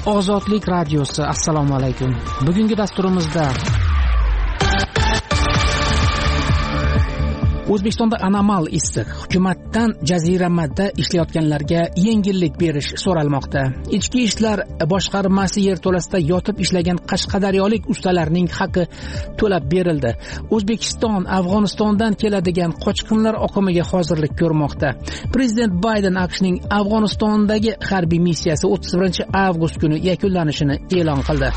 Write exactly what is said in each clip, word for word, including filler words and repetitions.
Ozodlik radiosi, assalomu alaykum. Bugungi dasturimizda O'zbekistonda anomal issiq, hukumatdan jaziramada ishlayotganlarga yengillik berish so'ralmoqda. Ichki ishlar boshqarmasi yerto'lasida yotib ishlagan qashqadaryolik ustalarning haqi to'lab berildi. O'zbekiston Afg'onistondan keladigan qochqinlar oqimiga hozirlik ko'rmoqda. Prezident Bayden AQShning Afg'onistondagi harbiy missiyasi o'ttiz birinchi avgust kuni yakunlanishini e'lon qildi.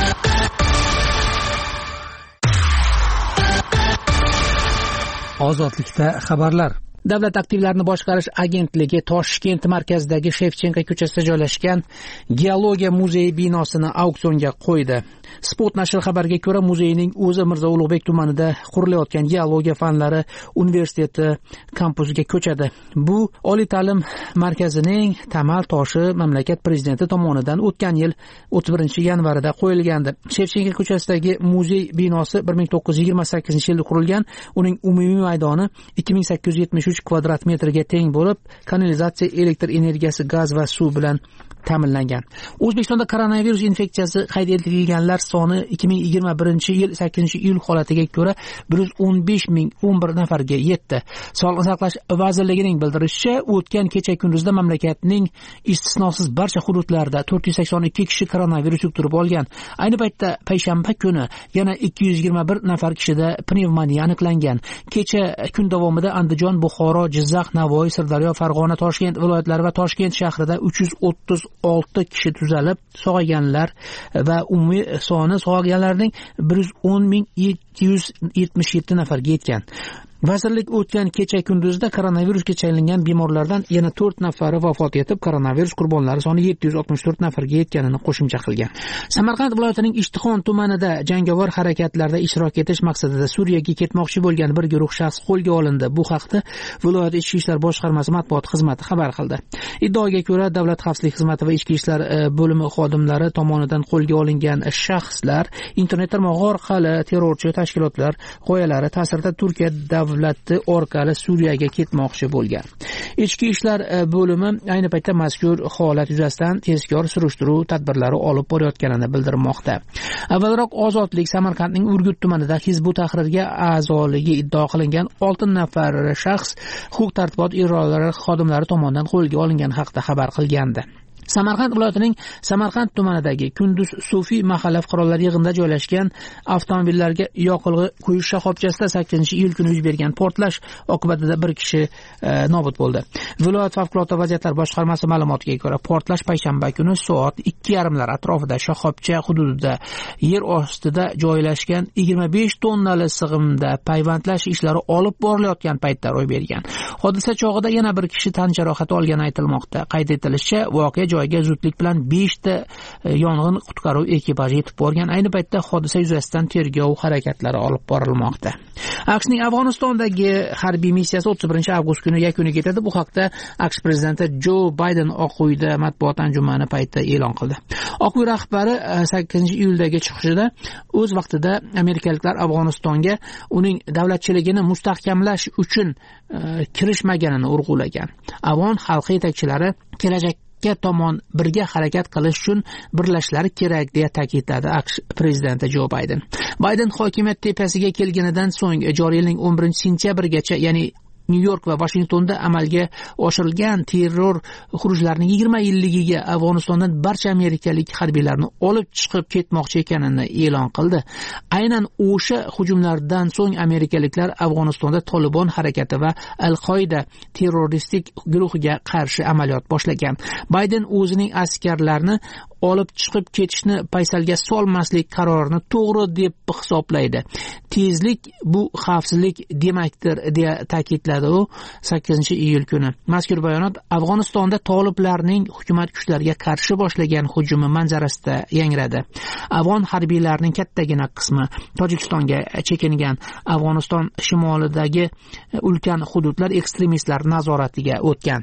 Ozodlikda xabarlar. Davlat aktivlarini boshqarish agentligi Toshkent markazidagi Shevchenko ko'chasida joylashgan Geologiya muzeyi binosini auksionga qo'ydi. Spot nashri xabariga ko'ra, muzeyning o'zi Mirzo Ulug'bek tumanida qurilayotgan Geologiya fanlari universiteti kampusiga ko'chadi. Bu oliy ta'lim markazining tamal toshi mamlakat prezidenti tomonidan o'tgan yil o'ttiz birinchi yanvarida qo'yilgandi. Shevchenko ko'chasidagi muzey binosi bir ming to'qqiz yuz yigirma sakkizinchi yilda qurilgan. Uning umumiy maydoni ikki ming sakkiz yuz yetmish uch kvadrat metrga teng bo'lib, kanalizatsiya, elektr energiyasi, gaz va suv bilan ta'minlangan. O'zbekistonda koronavirus infeksiyasi qayd etilganlar soni ikki ming yigirma birinchi yil sakkizinchi iyul holatiga ko'ra bir yuz o'n besh ming o'n bir nafarga yetdi. Sog'liqni saqlash vazirligining bildirishicha, o'tgan kecha kunduzda mamlakatning istisnosiz barcha hududlarida to'rt yuz sakson ikki kishi koronavirus yuqtirib olgan. Ayni paytda payshanba kuni yana ikki yuz yigirma bir nafar kishida pnevmoniya aniqlangan. Kecha kun davomida Andijon, Buxoro, Jizzax, Navoiy, Sirdaryo, Farg'ona, Toshkent viloyatlari va Toshkent shahrida uch yuz o'ttiz olti kishi tuzalib, sog'ayganlar va umumiy soni sog'ayganlarning bir yuz o'n ming yetti yuz yetmish yetti nafarga yetgan. Vazirlik o'tgan kecha kunduzda koronavirusga chalingan bemorlardan yana to'rt nafari vafot etib, koronavirus qurbonlari soni yetti yuz oltmish to'rt nafarga yetganini qo'shimcha qilgan. Samarqand viloyatining Ishtixon tumanida jangovar harakatlarda ishtirok etish maqsadida Suriyaga ketmoqchi bo'lgan bir guruh shaxs qo'lga olindi. Bu haqda viloyat ichki ishlar boshqarmasi matbuot xizmati xabar qildi. Iddaoga ko'ra, Davlat xavfsizlik xizmati va ichki ishlar bo'limi xodimlari tomonidan qo'lga olingan shaxslar internet tarmog'i orqali terrorchi tashkilotlar g'oyalari ta'sirida Turkiya davlati orqali Suriyaga ketmoqchi bo'lgan. Ichki ishlar bo'limi ayni paytda mazkur holat yuzasidan tezkor surishtiruv tadbirlari olib borayotganini bildirmoqda. Avvalroq Ozodlik Samarqandning Urgut tumanida Hizbut Tahrirga a'zoligi iddao qilingan olti nafar shaxs huquq-tartibot idoralari xodimlari tomonidan qo'lga olingan haqida xabar qilgandi. Samarqand viloyatining Samarqand tumanidagi Kunduz Sufiy mahalla fuqarolar yig'inida joylashgan avtomobillarga yoqilg'i quyish shoxobchasida sakkizinchi iyul kuni yuz bergan portlash oqibatida bir kishi e, nobud bo'ldi. Viloyat favqulodda vaziyatlar boshqarmasi ma'lumotiga ko'ra, portlash payshanba kuni soat ikki yarim lar atrofida shoxobcha hududida yer ostida joylashgan yigirma besh tonnali sig'imda payvandlash ishlari olib borilayotgan paytda ro'y bergan. Hodisa chog'ida yana bir kishi tan jarohati olgani aytilmoqda. Qayd etilishicha, voqea joyiga zudlik bilan besh ta yong'in qutqaruv ekipaji yetib borgan. Ayni paytda hodisa yuzasidan tergov harakatlari olib borilmoqda. AQShning Afg'onistondagi harbiy missiyasi o'ttiz birinchi avgust kuni yakuniga yetadi. Bu haqda AQSh prezidenti Jo Bayden Oq uyda matbuot anjumani paytida e'lon qildi. Oq uy rahbari sakkizinchi iyuldagi chiqishida o'z vaqtida amerikaliklar Afg'onistonga uning davlatchiligini mustahkamlash uchun kirishmaganini urg'ulagan. Afg'on xalqi yetakchilari kelajak tomon birga harakat qilish uchun birlashishlari kerak deya ta'kidladi AQSh prezidenti Jo Bayden. Bayden hokimiyat tepasiga kelganidan so'ng joriy yilning o'n birinchi sentyabrigacha, ya'ni Nyu-York va Washingtonda amalga oshirilgan terror xurujlarining yigirma yilligiga Afg'onistondan barcha amerikalik harbiylarni olib chiqib ketmoqchi ekanini e'lon qildi. Aynan o'sha hujumlardan so'ng amerikaliklar Afg'onistonda Tolibon harakati va Al-Qoida terroristik guruhiga qarshi amaliyot boshlagan. Bayden o'zining askarlarini olib chiqib ketishni paysalga solmaslik qarorini to'g'ri deb hisoblaydi. Tezlik bu xavfsizlik demakdir deya ta'kidladi u sakkizinchi iyul kuni. Mazkur bayonot Afg'onistonda toliblarning hukumat kuchlariga qarshi boshlagan hujumi manzarasida yangradi. Afg'on harbiylarining kattagina qismi Tojikistonga chekingan. Afg'oniston shimolidagi ulkan hududlar ekstremistlar nazoratiga o'tgan.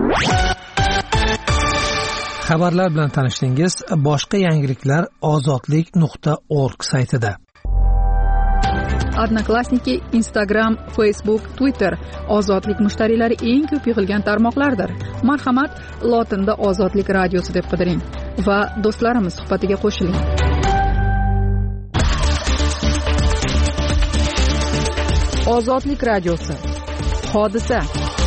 Xabarlar bilan tanishdingiz. Boshqa yangiliklar ozodlik nuqta org saytida. Odnoklassniki, Instagram, Facebook, Twitter ozodlik mushtariylari eng ko'p yig'ilgan tarmoqlardir. Marhamat, lotinda ozodlik radiosi deb qidiring va do'stlarimiz suhbatiga qo'shiling. Ozodlik radiosi. Hodisa.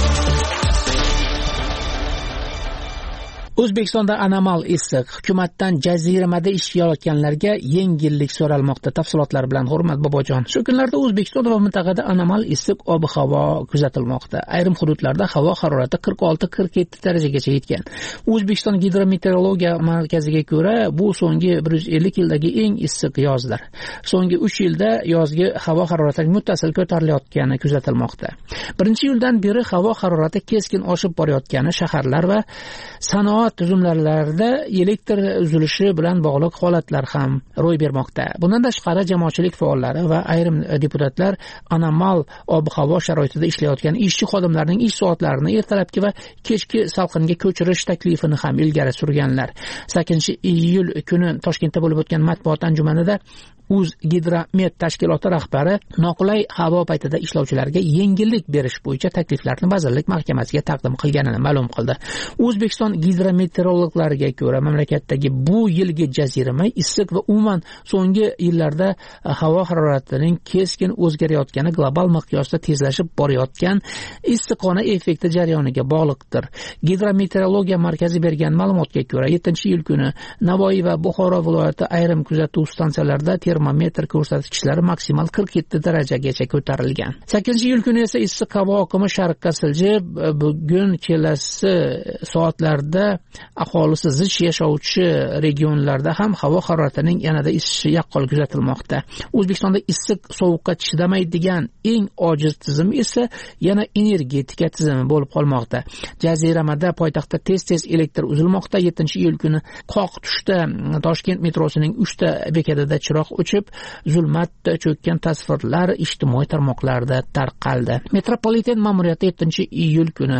O'zbekistonda anomal issiq, hukumatdan jaziramada ish qilayotganlarga yengillik so'ralmoqda. Tafsilotlar bilan Hurmat Bobojon. Shu kunlarda O'zbekiston va mintaqada anomal issiq ob-havo kuzatilmoqda. Ayrim hududlarda havo harorati qirq olti qirq yetti darajagacha yetgan. O'zbekiston gidrometeorologiya markaziga ko'ra, bu so'nggi bir yuz ellik yildagi eng issiq yozdir. So'nggi uch yilda yozgi havo harorati muttasil ko'tarilayotgani kuzatilmoqda. birinchi iyuldan beri havo harorati keskin oshib borayotgani shaharlar va sanoat tuzilmalarida elektr uzilishi bilan bog'liq holatlar ham ro'y bermoqda. Bundan tashqari jamoatchilik faollari va ayrim deputatlar anomal ob-havo sharoitida ishlayotgan ishchi xodimlarning ish soatlarini ertalabki va kechki salqinga ko'chirish taklifini ham ilgari surganlar. sakkizinchi iyul kuni Toshkentda bo'lib o'tgan matbuot anjumanida O'zgidromet tashkiloti rahbari noqulay havo paytida ishlovchilarga yengillik berish bo'yicha takliflarni vazirlik mahkamasiga taqdim qilganini ma'lum qildi. O'zbekiston gidrometeorologlariga ko'ra, mamlakatdagi bu yilgi jazirama issiq va umuman so'nggi yillarda havo haroratining keskin o'zgarayotgani global miqyosda tezlashib borayotgan issiqxona effekti jarayoniga bog'liqdir. Gidrometeorologiya markazi bergan ma'lumotga ko'ra, yettinchi iyul kuni Navoiy va Buxoro viloyati ayrim kuzatuv stansiyalarida termometr ko'rsatkichlari maksimal qirq yetti darajagacha ko'tarilgan. sakkizinchi iyul kuni esa issiq havo oqimi sharqqa siljib, bugun kelasi soatlarda aholisi zich yashovchi regionlarda ham havo haroratining yanada isishi yaqqol kuzatilmoqda. O'zbekistonda issiq sovuqqa chidamaydigan eng ojiz tizim esa yana energetika tizimi bo'lib qolmoqda. Jaziramada poytaxtda tez-tez elektr uzilmoqda. yettinchi iyul kuni qoq tushda Toshkent metrosining uchta bekatida chiroq o'chib, zulmat cho'kkan tasvirlar ijtimoiy tarmoqlarda tarqaldi. Metropoliten ma'muriyati yettinchi iyul kuni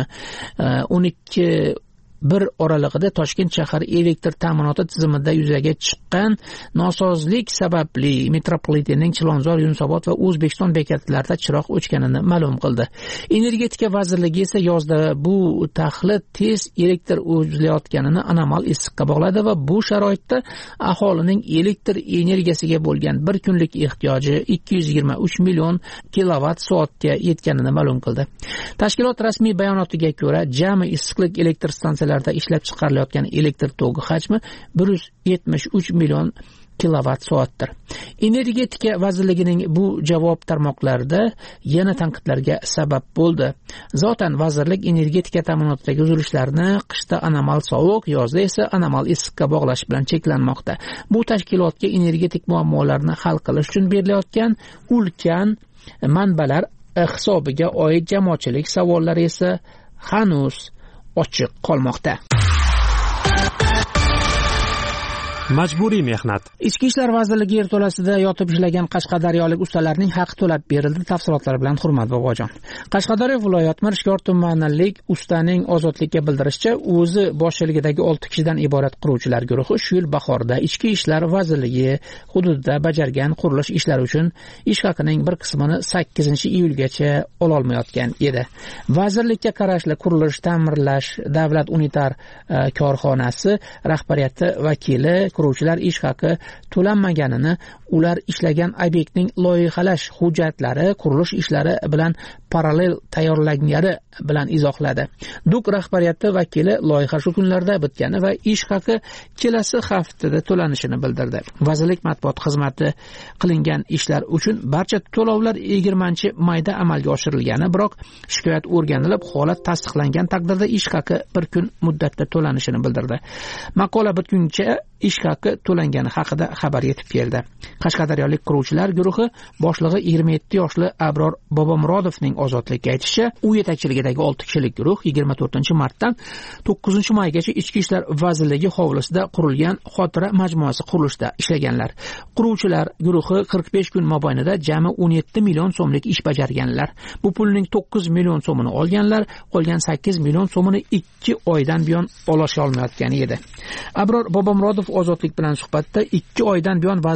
o'n ikki bir oralig'ida Toshkent shahar elektr ta'minoti tizimida yuzaga chiqqan nosozlik sababli metropolitenning Chilonzor, Yunusobod va O'zbekiston bekatlarida chiroq o'chganini ma'lum qildi. Energetika vazirligi esa yozda bu taxlit tez elektr uzilayotganini anomal issiqqa bog'ladi va bu sharoitda aholining elektr energiyasiga bo'lgan bir kunlik ehtiyoji ikki yuz yigirma uch million kilovat soatga yetganini ma'lum qildi. Tashkilot rasmiy bayonotiga ko'ra, jami issiqlik elektr stansiyalari ishlab chiqarilayotgan elektr toki hajmi bir yuz yetmish uch million kilovat soatdir. Energetika vazirligining bu javob tarmoqlarida yana tanqidlarga sabab bo'ldi. Zotan vazirlik energetika ta'minotidagi uzilishlarni qishda anomal sovuq, yozda esa anomal issiqqa bog'lash bilan cheklanmoqda. Bu tashkilotga energetik muammolarni hal qilish uchun berilayotgan ulkan manbalar hisobiga oid jamoatchilik savollari esa hanuz ochiq qolmoqda. Majburiy mehnat. Ichki ishlar vazirligi yerto'lasida yotib ishlagan qashqadaryolik ustalarning haqi to'lab berildi. Tafsilotlar bilan Hurmat Bobojon. Qashqadaryo viloyat Mirishkor tumanilik ustaning ozodlikka bildirishicha, o'zi boshchiligidagi olti kishidan iborat quruvchilar guruhi shu yil bahorda Ichki ishlar vazirligi hududida bajargan qurilish ishlari uchun ish haqining bir qismini sakkizinchi iyulgacha ola olmayotgan edi. Vazirlikka qarashli qurilish ta'mirlash davlat unitar uh, korxonasi rahbariyati vakili quruvchilar ish haqi to'lanmaganini, ular ishlagan obyektning loyihalash hujjatlari qurilish ishlari bilan parallel tayyorlangani bilan izohladi. Duk rahbariyati vakili loyiha shu kunlarda bitgani va ish haqi kelasi haftada to'lanishini bildirdi. Vazirlik matbuot xizmati qilingan ishlar uchun barcha to'lovlar yigirmanchi mayda amalga oshirilgani, biroq shikoyat o'rganilib, holat tasdiqlangan taqdirda ish haqi bir kun muddatda to'lanishini bildirdi. Maqola bitguncha ish haqi to'langani haqida xabar yetib keldi. Qashqadaryolik quruvchilar guruhi boshlig'i yigirma yetti yoshli Abror Bobomurodovning ozodlikka aytishicha, u yetakchiligidagi olti kishilik guruh yigirma to'rtinchi martdan to'qqizinchi maygacha Ichki ishlar vazirligi hovlisida qurilgan xotira majmuasi qurilishida ishlaganlar. Quruvchilar guruhi qirq besh kun mobaynida jami o'n yetti million so'mlik ish bajarganlar. Bu pulning to'qqiz million so'mini olganlar, qolgan sakkiz million so'mini ikki oydan buyon olasha olmayotgan edi. Abror Bobomurodov ozodlik bilan suhbatda ikki oydan buyon vazirlikka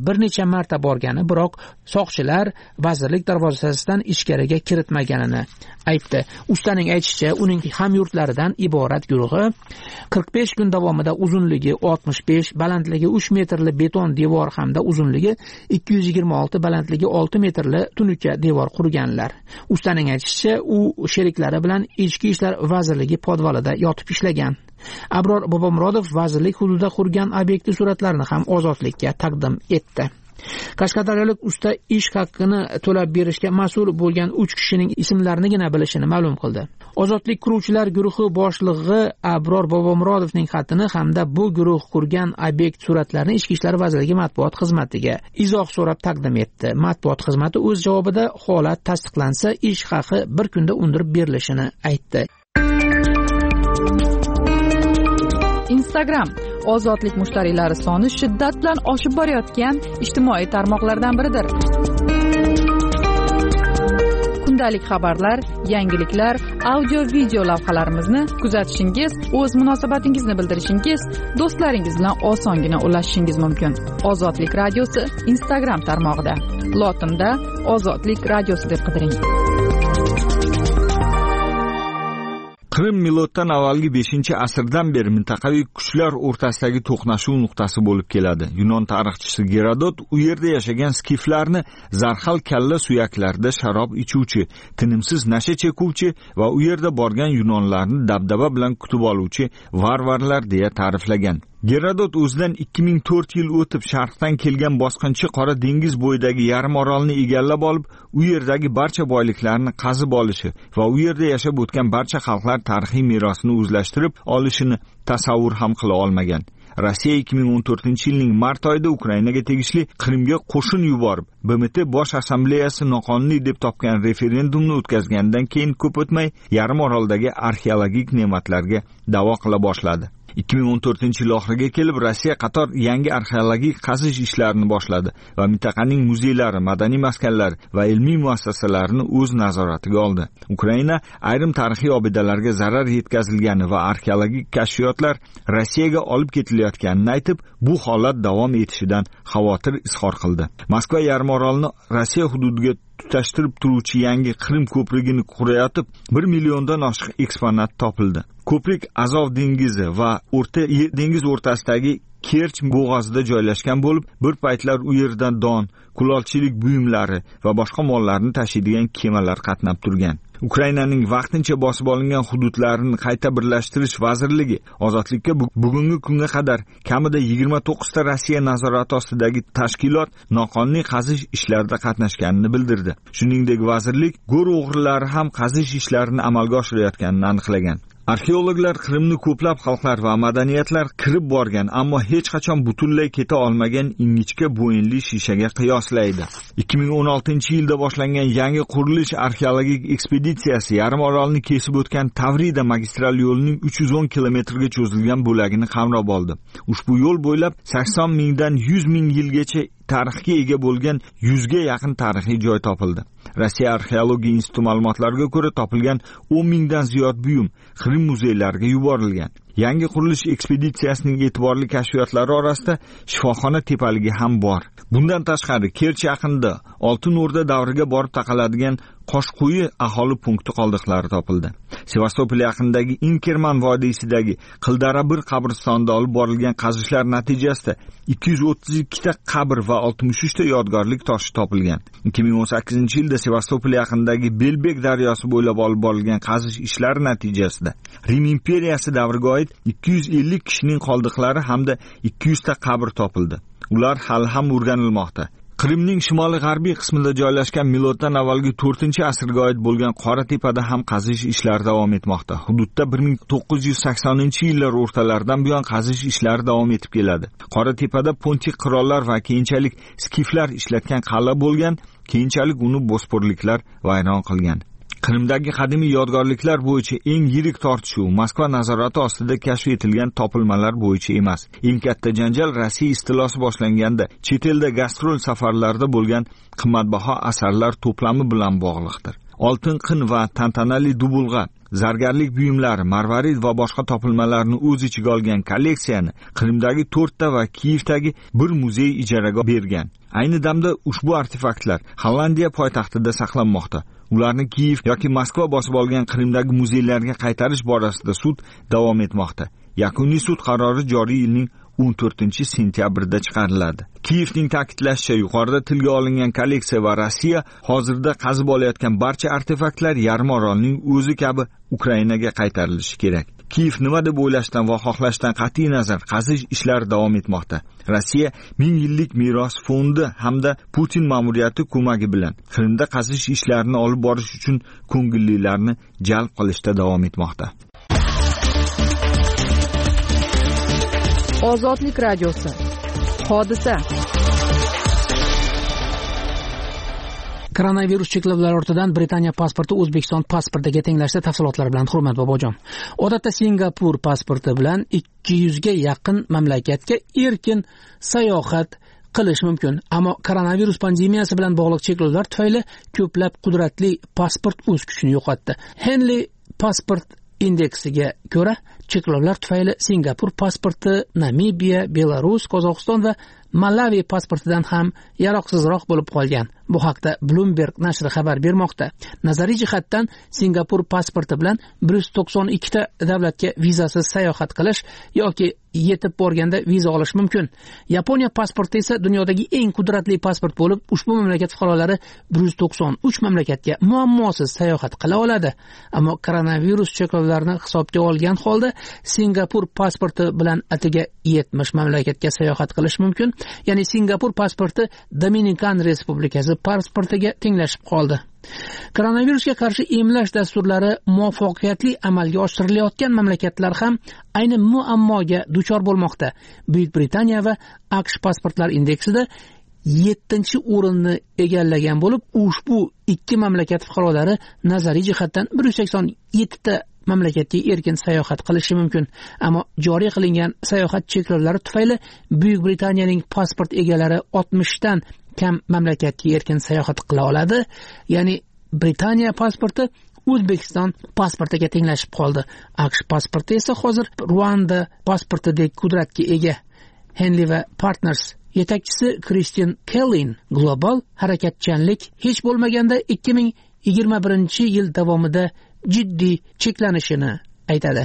bir necha marta borgani, biroq soqchilar vazirlik darvozasidan ichkariga kiritmaganini aytdi. Ustaning aytishicha, uning hamyurtlaridan iborat guruhi qirq besh kun davomida uzunligi oltmish besh, balandligi uch metrli beton devor hamda uzunligi ikki yuz yigirma olti, balandligi olti metrli tunuka devor qurganlar. Ustaning aytishicha, u sheriklari bilan Ichki ishlar vazirligi podvalida yotib ishlagan. Abror Bobomurodov vazirlik hududida qurgan obyekti suratlarini ham ozodlikka taqdim etdi. Qashqadaryolik usta ish haqqini to'lab berishga mas'ul bo'lgan uch kishining ismlarini bilishini ma'lum qildi. Ozodlik quruvchilar guruhi boshlig'i Abror Bobomurodovning xatini hamda bu guruh qurgan obyekt suratlarini Ichki ishlar vazirligi matbuot xizmatiga izoh so'rab taqdim etdi. Matbuot xizmati o'z javobida holat tasdiqlansa, ish haqi bir kunda undirib berilishini aytdi. Instagram ozodlik mushtariylari soni shiddat bilan oshib borayotgan ijtimoiy tarmoqlardan biridir. Kundalik xabarlar, yangiliklar, audio-video lavhalarimizni kuzatishingiz, o'z munosabatingizni bildirishingiz, do'stlaringiz bilan osongina ulashishingiz mumkin. Ozodlik radiosi Instagram tarmog'ida. Lotinda Ozodlik radiosi deb qidiring. Qrim miloddan avvalgi beshinchi asrdan beri mintaqaviy kuchlar o'rtasidagi to'qnashuv nuqtasi bo'lib keladi. Yunon tarixchisi Gerodot u yerda yashagan skiflarni zarhal kalla suyaklarda sharob ichuvchi, tinimsiz nasha chekuvchi va u yerda borgan yunonlarni dabdaba bilan kutib oluvchi varvarlar deya ta'riflagan. Gerodot o'zidan ikki ming to'rt yil o'tib sharqdan kelgan bosqinchi Qora dengiz bo'yidagi yarim orolni egallab olib, u yerdagi barcha boyliklarni qazib olishi va u yerda yashab o'tgan barcha xalqlar tarixiy merosini o'zlashtirib olishini tasavvur ham qila olmagan. Rossiya ikki ming o'n to'rtinchi yilning mart oyida Ukrainaga tegishli Qrimga qo'shin yuborib, B M T Bosh assambleyasi noqonuniy deb topgan referendumni o'tkazgandan keyin ko'p o'tmay yarim oroldagi arxeologik ne'matlarga da'vo qila boshladi. ikki ming o'n to'rtinchi yil oxiriga kelib Rossiya qator yangi arxeologik qazish ishlarini boshladi va mintaqaning muzeylari, madaniy maskanlari va ilmiy muassasalarini o'z nazoratiga oldi. Ukraina ayrim tarixiy obidalarga zarar yetkazilgani va arxeologik kashfiyotlar Rossiyaga olib ketilayotganini aytib, bu holat davom etishidan xavotir izhor qildi. Moskva yarimorolni Rossiya hududiga tutashtirib turuvchi yangi Qrim ko'prigini qurayotib, bir milliondan oshiq eksponat topildi. Ko'prik Azov dengizi va O'rta dengiz o'rtasidagi Kerch bo'g'ozida joylashgan bo'lib, bir paytlar u yerdan don, kulolchilik buyumlari va boshqa mollarni tashiydigan kemalar qatnab turgan. Ukrainaning vaqtincha bosib olingan hududlarini qayta birlashtirish vazirligi ozodlikka bugungi kunga qadar kamida yigirma to'qqiz ta Rossiya nazorati ostidagi tashkilot noqonuniy qazish ishlarida qatnashganini bildirdi. Shuningdek, vazirlik go'r o'g'rilari ham qazish ishlarini amalga oshirayotganini aniqlagan. Arxeologlar Qrimni ko'plab xalqlar va madaniyatlar kirib borgan, ammo hech qachon butunlay keta olmagan ingichka bo'yinli shishaga qiyoslaydi. ikki ming o'n oltinchi yilda boshlangan yangi qurilish arxeologik ekspeditsiyasi yarim orolni kesib o'tgan Tavrida magistral yo'lining uch yuz o'n kilometrga cho'zilgan bo'lagini qamrab oldi. Ushbu yo'l bo'ylab sakson mingdan yuz ming yilgacha tarixga ega bo'lgan yuzga yaqin tarixiy joy topildi. Rossiya arxeologiya instituti ma'lumotlariga ko'ra, topilgan o'n mingdan ziyod buyum Qrim muzeylariga yuborilgan. Yangi qurilish ekspeditsiyasining e'tiborli kashfiyotlari orasida shifoxona tepaligi ham bor. Bundan tashqari, Kerch yaqinida Oltin O'rda davriga borib taqaladigan Qoshquyi aholi punkti qoldiqlari topildi. Sevastopol yaqinidagi Inkerman vodiysidagi Qildara bir qabristonida olib borilgan qazishlar natijasida ikki yuz o'ttiz ikki ta qabr va oltmish uch ta yodgorlik toshi topilgan. ikki ming o'n sakkizinchi yilda Sevastopol yaqinidagi Belbek daryosi bo'ylab olib borilgan qazish ishlari natijasida Rim imperiyasi davriga oid ikki yuz ellik kishining qoldiqlari hamda ikki yuz ta qabr topildi. Ular hali ham o'rganilmoqda. Qrimning shimoliy g'arbiy qismida joylashgan miloddan avvalgi to'rtinchi asrga oid bo'lgan Qoratepada ham qazish ishlari davom etmoqda. Hududda bir ming to'qqiz yuz saksoninchi yillar o'rtalaridan buyon qazish ishlari davom etib keladi. Qoratepada Pontik qirollar va keyinchalik skiflar ishlatgan qal'a bo'lgan, keyinchalik uni bosporliklar vayron qilgan. Qrimdagi qadimiy yodgorliklar bo'yicha eng yirik tortishuv Moskva nazorati ostida kashf etilgan topilmalar bo'yicha emas. Eng katta janjal Rossiya istilosi boshlanganda chet elda gastrol safarlarida bo'lgan qimmatbaho asarlar to'plami bilan bog'liqdir. Oltin qin va tantanali dubulg'a zargarlik buyumlari, marvarid va boshqa topilmalarni o'z ichiga olgan kolleksiyani Qrimdagi to'rtta va Kiyevdagi bir muzey ijaraga bergan. Ayni damda ushbu artefaktlar Hollandiya poytaxtida saqlanmoqda. Ularni Kiyev yoki Moskva bosib olgan Qrimdagi muzeylarga qaytarish borasida sud davom etmoqda. Yakuniy sud qarori joriy yilning o'n to'rtinchi sentyabrida chiqariladi. Kiyevning ta'kidlashicha, yuqorida tilga olingan kolleksiya va Rossiya hozirda qazib olayotgan barcha artefaktlar yarim orolning o'zi kabi Ukrainaga qaytarilishi kerak. Kiyev nima deb o'ylashdan va xohlashdan qat'iy nazar qazish ishlari davom etmoqda. Rossiya ming yillik meros fondi hamda Putin ma'muriyati ko'magi bilan Qrimda qazish ishlarini olib borish uchun ko'ngillilarni jalb qilishda davom etmoqda. Ozodlik radiosi. Hodisa. Koronavirus cheklovlari ortidan Britaniya pasporti O'zbekiston pasportiga tenglashdi. Tafsilotlar bilan Hurmat bobojon. Odatda Singapur pasporti bilan ikki yuzga yaqin mamlakatga erkin sayohat qilish mumkin. Ammo koronavirus pandemiyasi bilan bog'liq cheklovlar tufayli ko'plab qudratli pasport o'z kuchini yo'qotdi. Henley pasport indeksiga ko'ra, cheklovlar tufayli Singapur pasporti Namibiya, Belarus, Qozog'iston va Malawi pasportidan ham yaroqsizroq bo'lib qolgan. Bu haqda Bloomberg nashri xabar bermoqda. Nazariy jihatdan Singapur pasporti bilan bir yuz to'qson ikki ta davlatga vizasiz sayohat qilish yoki yetib borganda viza olish mumkin. Yaponiya pasporti esa dunyodagi eng qudratli pasport bo'lib, ushbu mamlakat fuqarolari bir yuz to'qson uch mamlakatga muammosiz sayohat qila oladi. Ammo koronavirus cheklovlarini hisobga olgan holda Singapur pasporti bilan atiga yetmish mamlakatga sayohat qilish mumkin. Ya'ni Singapur pasporti Dominikan Respublikasi pasportiga tenglashib qoldi. Koronavirusga qarshi emlash dasturlari muvaffaqiyatli amalga oshirilayotgan mamlakatlar ham ayni muammoga duchor bo'lmoqda. Buyuk Britaniya va AQSh pasportlar indeksida yettinchi o'rinni egallagan bo'lib, ushbu ikki mamlakat fuqarolari nazariy jihatdan bir yuz sakson yetti ta mamlakatga erkin sayohat qilishi mumkin. Ammo joriy qilingan sayohat cheklovlari tufayli Buyuk Britaniyaning pasport egalari oltmish dan kam mamlakatga erkin sayohat qila oladi. Ya'ni Britaniya pasporti O'zbekiston pasportiga tenglashib qoldi. AQSh pasporti esa hozir Ruanda pasportidek qudratga ega. Henley va Partners yetakchisi Christian Kellin global harakatchanlik hech bo'lmaganda ikki ming yigirma birinchi yil davomida jiddiy cheklanishini aytadi.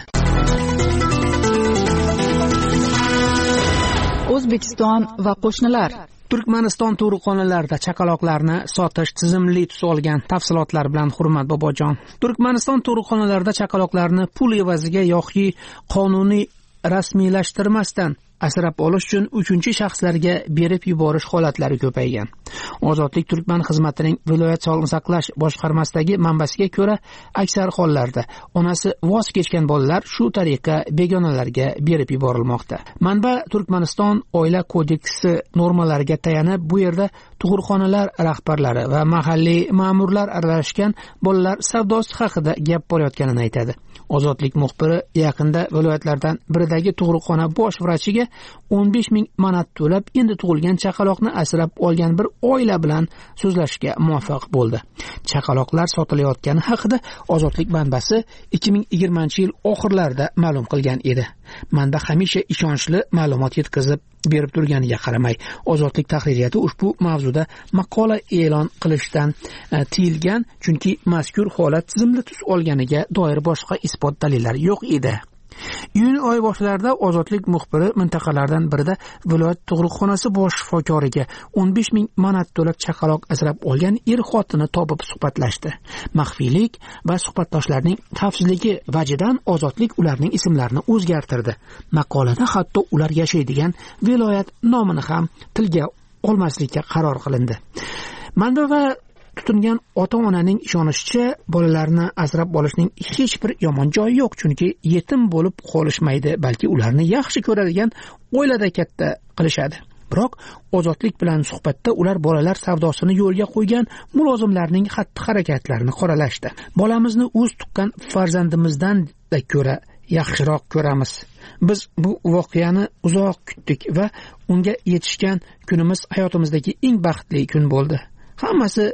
O'zbekiston va qo'shnilar. Turkmaniston tug'ruqxonalarida chaqaloqlarni sotish tizimli tus olgan. Tafsilotlar bilan Hurmat bobojon. Turkmaniston tug'ruqxonalarida chaqaloqlarni pul evaziga yoki qonuniy rasmiylashtirmasdan asrab olish uchun uchinchi shaxslarga berib yuborish holatlari ko'paygan. Ozodlik Turkman xizmatining viloyat sog'liqni saqlash boshqarmasidagi manbasiga ko'ra, aksar hollarda onasi voz kechgan bolalar shu tariqa begonalarga berib yuborilmoqda. Manba Turkmaniston oila kodeksi normalariga tayanib, bu yerda tug'ruqxonalar rahbarlari va mahalliy ma'murlar aralashgan bolalar savdosi haqida gap borayotganini aytadi. Ozodlik muxbiri yaqinda viloyatlardan biridagi tug'ruqxona bosh vrachiga o'n besh ming manat to'lab, endi tug'ilgan chaqaloqni asrab olgan bir oila bilan so'zlashishga muvaffaq bo'ldi. Chaqaloqlar sotilayotgani haqida Ozodlik manbasi ikki ming yigirmanchi yil oxirlarida ma'lum qilgan edi. Manba hamisha ishonchli ma'lumot yetkazib berib turganiga qaramay, Ozodlik tahririyati ushbu mavzuda maqola e'lon qilishdan tiyilgan, chunki mazkur holat tizimli tus olganiga doir boshqa isbot dalillar yo'q edi. Iyun oyi boshlarida Ozodlik muxbiri mintaqalardan birida viloyat tug'ruqxonasi bosh shifokoriga o'n besh ming manat to'lab chaqaloq asrab olgan er xotini topib suhbatlashdi. Maxfiylik va suhbatdoshlarning xavfsizligi vajidan Ozodlik ularning ismlarini o'zgartirdi. Maqolada hatto ular yashaydigan viloyat nomini ham tilga olmaslikka qaror qilindi. Manba va tutingan ota-onaning ishonishicha, bolalarni asrab olishning hech bir yomon joyi yo'q, chunki yetim bo'lib qolishmaydi, balki ularni yaxshi ko'radigan oilada katta qilishadi. Biroq Ozodlik bilan suhbatda ular bolalar savdosini yo'lga qo'ygan mulozimlarning xatti-harakatlarini qoralashdi. Bolamizni o'z tuqqan farzandimizdan da ko'ra yaxshiroq ko'ramiz. Biz bu voqeani uzoq kutdik va unga yetishgan kunimiz hayotimizdagi eng baxtli kun bo'ldi. Hammasi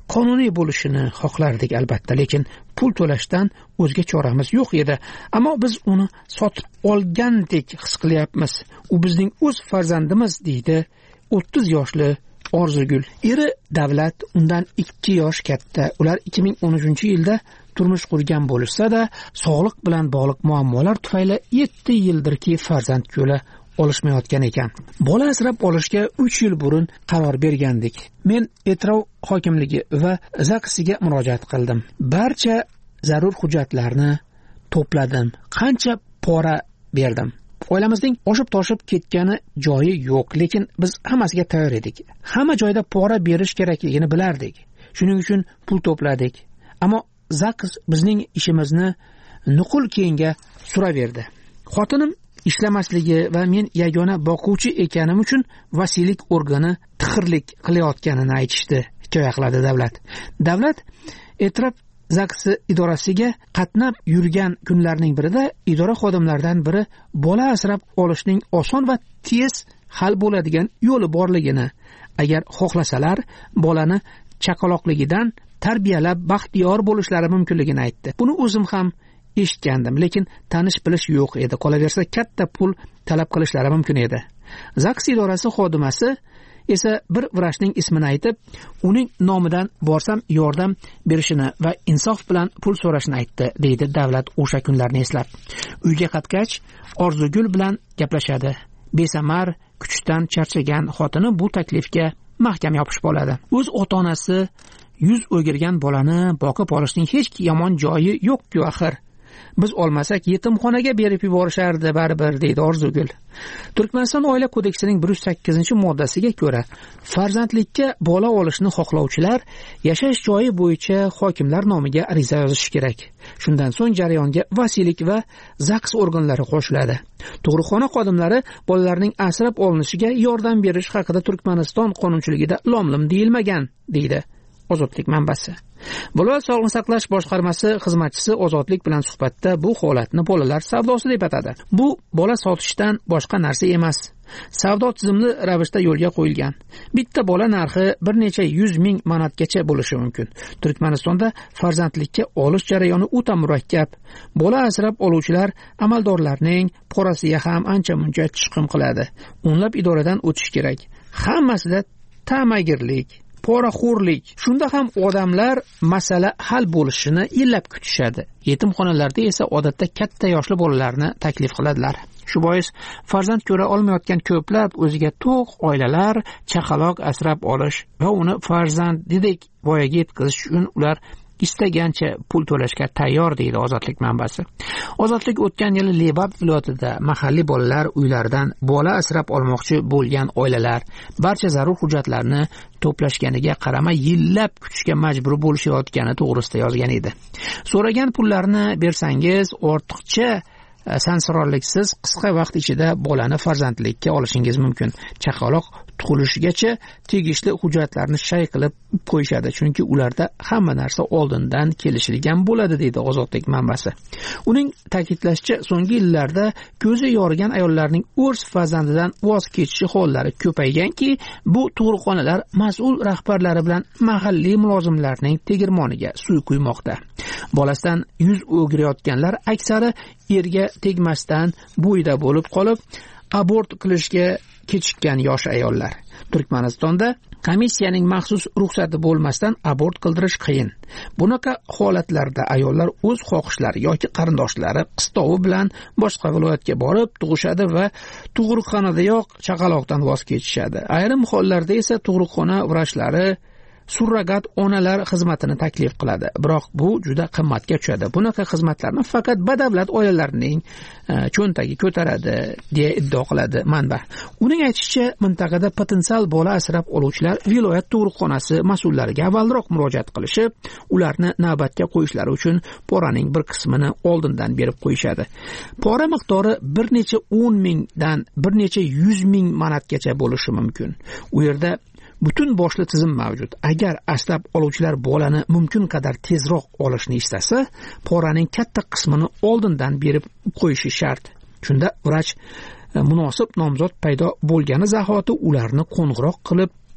qonuniy bo'lishini xohlardik albatta, lekin pul to'lashdan o'zga choramiz yo'q edi. Ammo biz uni sotib olgandek his qilyapmiz. U bizning o'z farzandimiz, deydi o'ttiz yoshli Orzugul. Eri Davlat undan ikki yosh katta. Ular ikki ming o'n uchinchi yilda turmush qurgan bo'lsa-da, sog'liq bilan bog'liq muammolar tufayli yetti yildirki farzand ko'la olishmayotgan ekan. Bola asrab olishga uch yil burun qaror bergandik. Men Etrov hokimligi va zaksiga murojaat qildim. Barcha zarur hujjatlarni to'pladim. Qancha pora berdim. Oilamizning oshib-toshib ketgani joyi yo'q, lekin biz hammasiga tayyor edik. Hamma joyda pora berish kerakligini bilardik. Shuning uchun pul to'pladik. Ammo Zaks bizning ishimizni nuqul keyinga suraverdi. Xotinim ishlamasligi va men yagona boquvchi ekanim uchun vasiylik organi tixirlik qilayotganini aytishdi, hikoya qiladi Davlat. Davlat Etrov Zaksi idorasiga qatnab yurgan kunlarning birida idora xodimlaridan biri bola asrab olishning oson va tez hal bo'ladigan yo'li borligini, agar xohlasalar bolani chaqaloqligidan tarbiyalab baxtiyor bo'lishlari mumkinligini aytdi. Buni o'zim ham eshitgandim, lekin tanish bilish yo'q edi. Qolaversa katta pul talab qilishlari mumkin edi. Zaks idorasi xodimasi esa bir vrachning ismini aytib, uning nomidan borsam yordam berishini va insof bilan pul so'rashini aytdi, deydi Davlat o'sha kunlarni eslab. Uyga qaytgach, Orzugul bilan gaplashadi. Besamar, kuchdan charchagan xotini bu taklifga mahkam yopishib oladi. O'z ota-onasi yuz o'girgan bolani boqib olishning hech yomon joyi yo'q-ku axir. Biz olmasak yetimxonaga berib yuborishardi baribir, deydi Orzugul. Turkmaniston Oila kodeksining bir yuz sakkizinchi moddasiga ko'ra, farzandlikka bola olishni xohlovchilar yashash joyi bo'yicha hokimlar nomiga ariza yozishi kerak. Shundan so'ng jarayonga vasiylik va zaks organlari qo'shiladi. Tug'ruqxona xodimlari bolalarning asrab olinishiga yordam berish haqida Turkmaniston qonunchiligida lom-lim deyilmagan, deydi Ozodlik manbasi. Viloyat Sog'liqni saqlash boshqarmasi xizmatchisi Ozodlik bilan suhbatda bu holatni bolalar savdosi deb atadi. Bu bola sotishdan boshqa narsa emas. Savdo tizimli ravishda yo'lga qo'yilgan. Bitta bola narxi bir necha yuz ming manatgacha bo'lishi mumkin. Turkmanistonda farzandlikka olish jarayoni o'ta murakkab. Bola asrab oluvchilar amaldorlarning porasiga ham ancha-muncha chiqim qiladi. O'nlab idoradan o'tish kerak. Hammasida ta'magirlik, poraxo'rlik. Shunda ham odamlar masala hal bo'lishini yillab kutishadi. Yetimxonalarda esa odatda katta yoshli bolalarni taklif qiladilar. Shu bois farzand ko'ra olmayotgan ko'plab o'ziga to'q oilalar chaqaloq asrab olish va uni farzandidek voyaga yetkazish uchun ular istagancha pul to'lashga tayyor, deydi Ozodlik manbasi. Ozodlik o'tgan yili Lebab viloyatida mahalliy bolalar uylaridan bola asrab olmoqchi bo'lgan oilalar barcha zarur hujjatlarni to'plashganiga qaramay yillab kutishga majbur bo'lishayotgani to'g'risida yozgan edi. So'ragan pullarni bersangiz ortiqcha sansirorliksiz qisqa vaqt ichida bolani farzandlikka olishingiz mumkin. Chaqaloq tug'ilishigacha tegishli hujjatlarni shay qilib qo'yishadi, chunki ularda hamma narsa oldindan kelishilgan bo'ladi, deydi Ozodlik manbasi. Uning ta'kidlashicha, so'nggi yillarda ko'zi yorigan ayollarning o'z farzandidan voz kechishi hollari ko'payganki, bu tug'ruqxonalar mas'ul rahbarlari bilan mahalliy mulozimlarning tegirmoniga suv quymoqda. Bolasidan yuz o'girayotganlar aksari erga tegmasdan bo'yda bo'lib qolib, abort qilishga kechikkan yosh ayollar. Turkmanistonda komissiyaning maxsus ruxsati bo'lmasdan abort qildirish qiyin. Bunaqa holatlarda ayollar o'z xohishlari yoki qarindoshlari qistovi bilan boshqa viloyatga borib tug'ishadi va tug'ruqxonadayoq chaqaloqdan voz kechishadi. Ayrim hollarda esa tug'ruqxona vrachlari surrogat onalar xizmatini taklif qiladi. Biroq bu juda qimmatga tushadi. Bunaqa xizmatlarni faqat badavlat oilalarning cho'ntagi ko'taradi, deya iddao qiladi manba. Uning aytishicha, mintaqada potensial bola asrab oluvchilar viloyat tug'ruqxonasi mas'ullariga avvalroq murojaat qilishib, ularni navbatga qo'yishlari uchun poraning bir qismini oldindan berib qo'yishadi. Pora miqdori bir necha o'n mingdan bir necha yuz ming manatgacha bo'lishi mumkin. U yerda butun boshli tizim mavjud. Agar asrab oluvchilar bolani mumkin qadar tezroq olishni istasa, poraning katta qismini oldindan berib qo'yishi shart. Shunda vrach munosib nomzod paydo bo'lgani zahoti ularni qo'ng'iroq qilib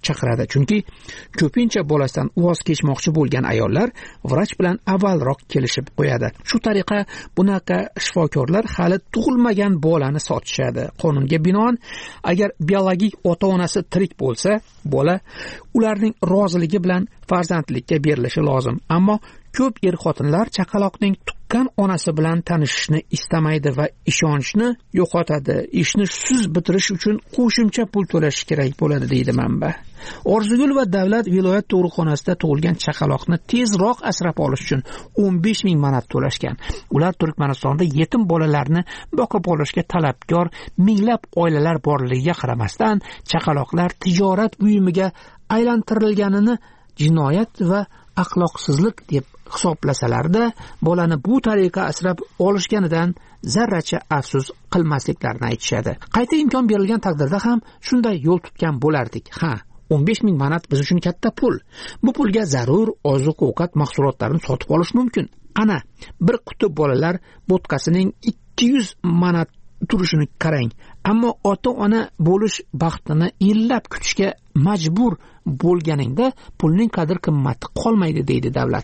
chaqiradi. Chunki ko'pincha bolasidan voz kechmoqchi bo'lgan ayollar vrach bilan avvalroq kelishib qo'yadi. Shu tariqa bunaqa shifokorlar hali tug'ilmagan bolani sotishadi. Qonunga binoan, agar biologik ota-onasi tirik bo'lsa, bola ularning roziligi bilan farzandlikka berilishi lozim. Ammo ko'p er-xotinlar chaqaloqning tuqqan onasi bilan tanishishni istamaydi va ishonchni yo'qotadi. Ishni siz bitirish uchun qo'shimcha pul to'lash kerak bo'ladi, deydi manba. Orzugul va davlat viloyat tug'ruqxonasida tug'ilgan chaqaloqni tezroq asrab olish uchun o'n besh ming manat to'lashgan. Ular Turkmanistonda yetim bolalarni boqib olishga talabgor minglab oilalar borligiga qaramasdan, chaqaloqlar tijorat buyumiga aylantirilganini jinoyat va axloqsizlik deb hisoblasalarda, bolani bu tariqa asrab olishganidan zarracha afsus qilmasliklarini aytishadi. Qayta imkon berilgan taqdirda ham shunday yo'l tutgan bo'lardik. Ha, o'n besh ming manat biz uchun katta pul. Bu pulga zarur oziq-ovqat mahsulotlarini sotib olish mumkin. Ana, bir quti bolalar bo'tkasining ikki yuz manat turishini qarang. Ammo ota-ona bo'lish baxtini yillab kutishga majbur bo'lganingda pulning qadr-qimmati qolmaydi, deydi davlat.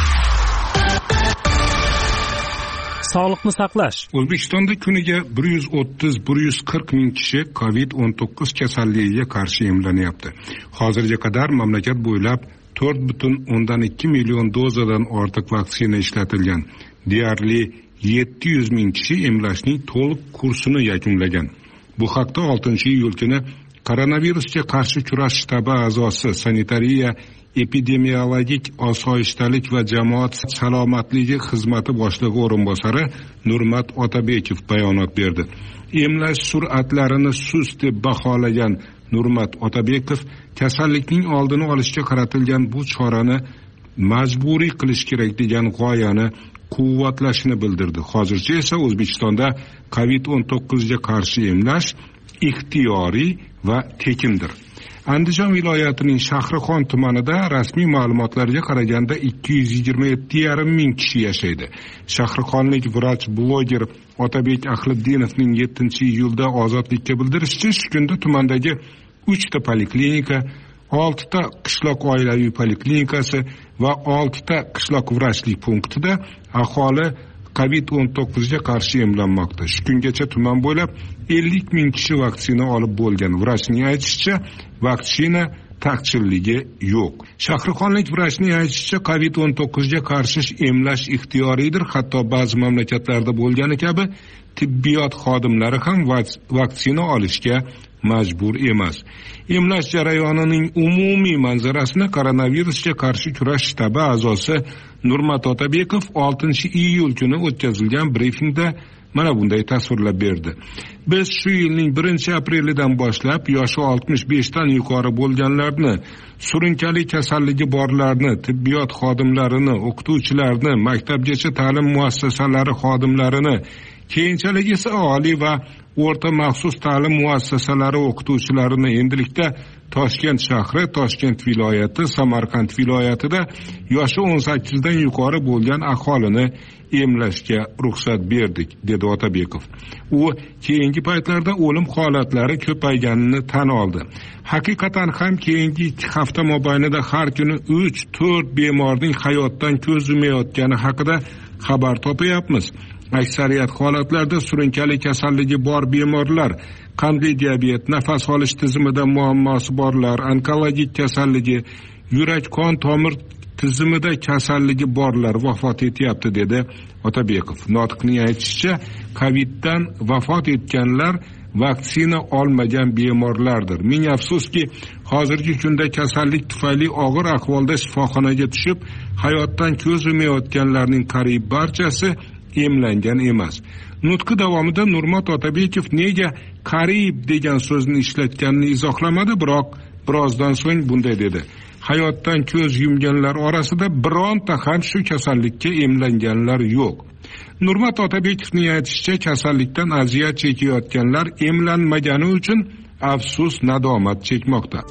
Sog'liqni saqlash. O'zbekistonda kuniga bir yuz o'ttiz bir yuz qirq ming kishi covid o'n to'qqiz kasalligiga qarshi emlanyapti. Hozirga qadar mamlakat bo'ylab to'rt butun o'ndan ikki million dozadan ortiq vaksina ishlatilgan. Deyarli yetti yuz ming kishi emlashning to'liq kursini yakunlagan. Bu haqda oltinchi iyul kuni koronavirusga qarshi kurash shtabi a'zosi, sanitariya, epidemiologik osoyishtalik va jamoat salomatligi xizmati boshlig'i o'rinbosari Nurmat Otabekov bayonot berdi. Emlash sur'atlarini sust deb baholagan Nurmat Otabekov kasallikning oldini olishga qaratilgan bu chorani majburiy qilish kerak degan g'oyani quvvatlashini bildirdi. Hozircha esa O'zbekistonda covid o'n to'qqiz ga qarshi emlash ixtiyoriy va tekindir. Andijon viloyatining Shahrixon tumanida rasmiy ma'lumotlarga qaraganda ikki yuz yigirma yetti yarim ming kishi yashaydi. Shahrixonlik vrach bloger Otabek Ahlidinovning yettinchi iyulda Ozodlikka bildirishicha, shu kunda tumandagi uchta poliklinika, oltita qishloq oilaviy poliklinikasi va oltita qishloq vrachlik punktida aholi covid o'n to'qqiz ga qarshi emlanmoqda. Shu kungacha tuman bo'ylab ellik ming kishi vaksina olib bo'lgan. Vrachning aytishicha, vaksina taqchilligi yo'q. Shahrixonlik vrachning aytishicha, covid o'n to'qqiz ga qarshi emlash ixtiyoriydir. Hatto ba'zi mamlakatlarda bo'lgani kabi tibbiyot xodimlari ham vaksina olishga majbur emas. Emlash jarayonining umumiy manzarasini koronavirusga qarshi kurash shtabi a'zosi Nurmat Otabekov oltinchi iyul kuni o'tkazilgan brifingda mana bunday tasvirlab berdi. Biz shu yilning birinchi aprelidan boshlab yoshi oltmish besh dan yuqori bo'lganlarni, surunkali kasalligi borlarni, tibbiyot xodimlarini, o'qituvchilarni, maktabgacha ta'lim muassasalari xodimlarini, keyinchalik esa oliy va o'rta maxsus ta'lim muassasalari o'qituvchilarini endilikda Toshkent shahri, Toshkent viloyati, Samarqand viloyatida yoshi o'n sakkiz dan yuqori bo'lgan aholini emlashga ruxsat berdik, dedi Otabekov. U keyingi paytlarda o'lim holatlari ko'payganini tan oldi. Haqiqatan ham keyingi ikki hafta mobaynida har kuni uch to'rt bemorning hayotdan ko'z yumayotgani haqida xabar topayapmiz. Aksariyat holatlarda surunkali kasalligi bor bemorlar, qandli diabet, nafas olish tizimida muammosi borlar, onkologik kasalligi, yurak qon tomir tizimida kasalligi borlar vafot etyapti, dedi Otabekov. Notiqning aytishicha, Coviddan vafot etganlar vaksina olmagan bemorlardir. Ming afsuski, hozirgi kunda kasallik tufayli og'ir ahvolda shifoxonaga tushib, hayotdan ko'z yumayotganlarning qariyb barchasi emlangan emas. Nutqi davomida Nurmat Otabekov nega qariyb degan so'zni ishlatganini izohlamadi, biroq birozdan so'ng bunday dedi. Hayotdan ko'z yumganlar orasida bironta ham shu kasallikka emlanganlar yo'q. Nurmat Otabekovning aytishicha, kasallikdan aziyat chekayotganlar emlanmagani uchun afsus, nadomat chekmoqda.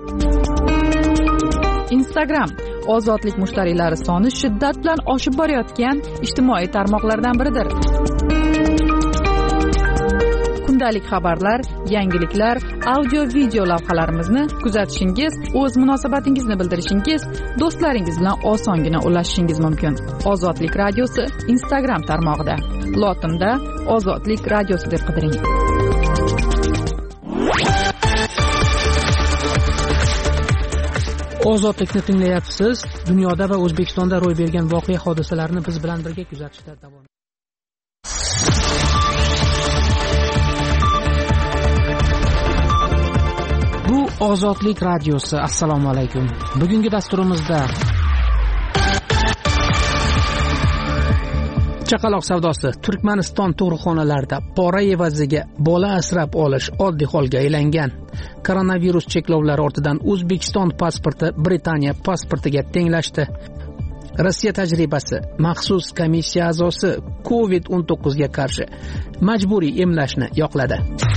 Instagram ozodlik mushtariylari soni shiddat bilan oshib borayotgan ijtimoiy tarmoqlardan biridir. kundalik xabarlar, yangiliklar, audio video lavhalarimizni kuzatishingiz, o'z munosabatingizni bildirishingiz, do'stlaringiz bilan osongina ulashishingiz mumkin. Ozodlik radiosi Instagram tarmog'ida lotinda Ozodlik radiosi deb qidiring. Ozodlikni tinglayapsiz. Dunyoda va O'zbekistonda ro'y bergan voqea hodisalarni biz bilan birga kuzatishda davom. Bu Ozodlik radiosi. Assalomu alaykum. Bugungi dasturimizda chaqaloq savdosi. Turkmaniston tug'ruqxonalarida pora evaziga bola asrab olish oddiy holga aylangan. Koronavirus cheklovlari ortidan O'zbekiston pasporti Britaniya pasportiga tenglashdi. Rossiya tajribasi. Maxsus komissiya a'zosi covid o'n to'qqiz ga qarshi majburiy emlashni yoqladi.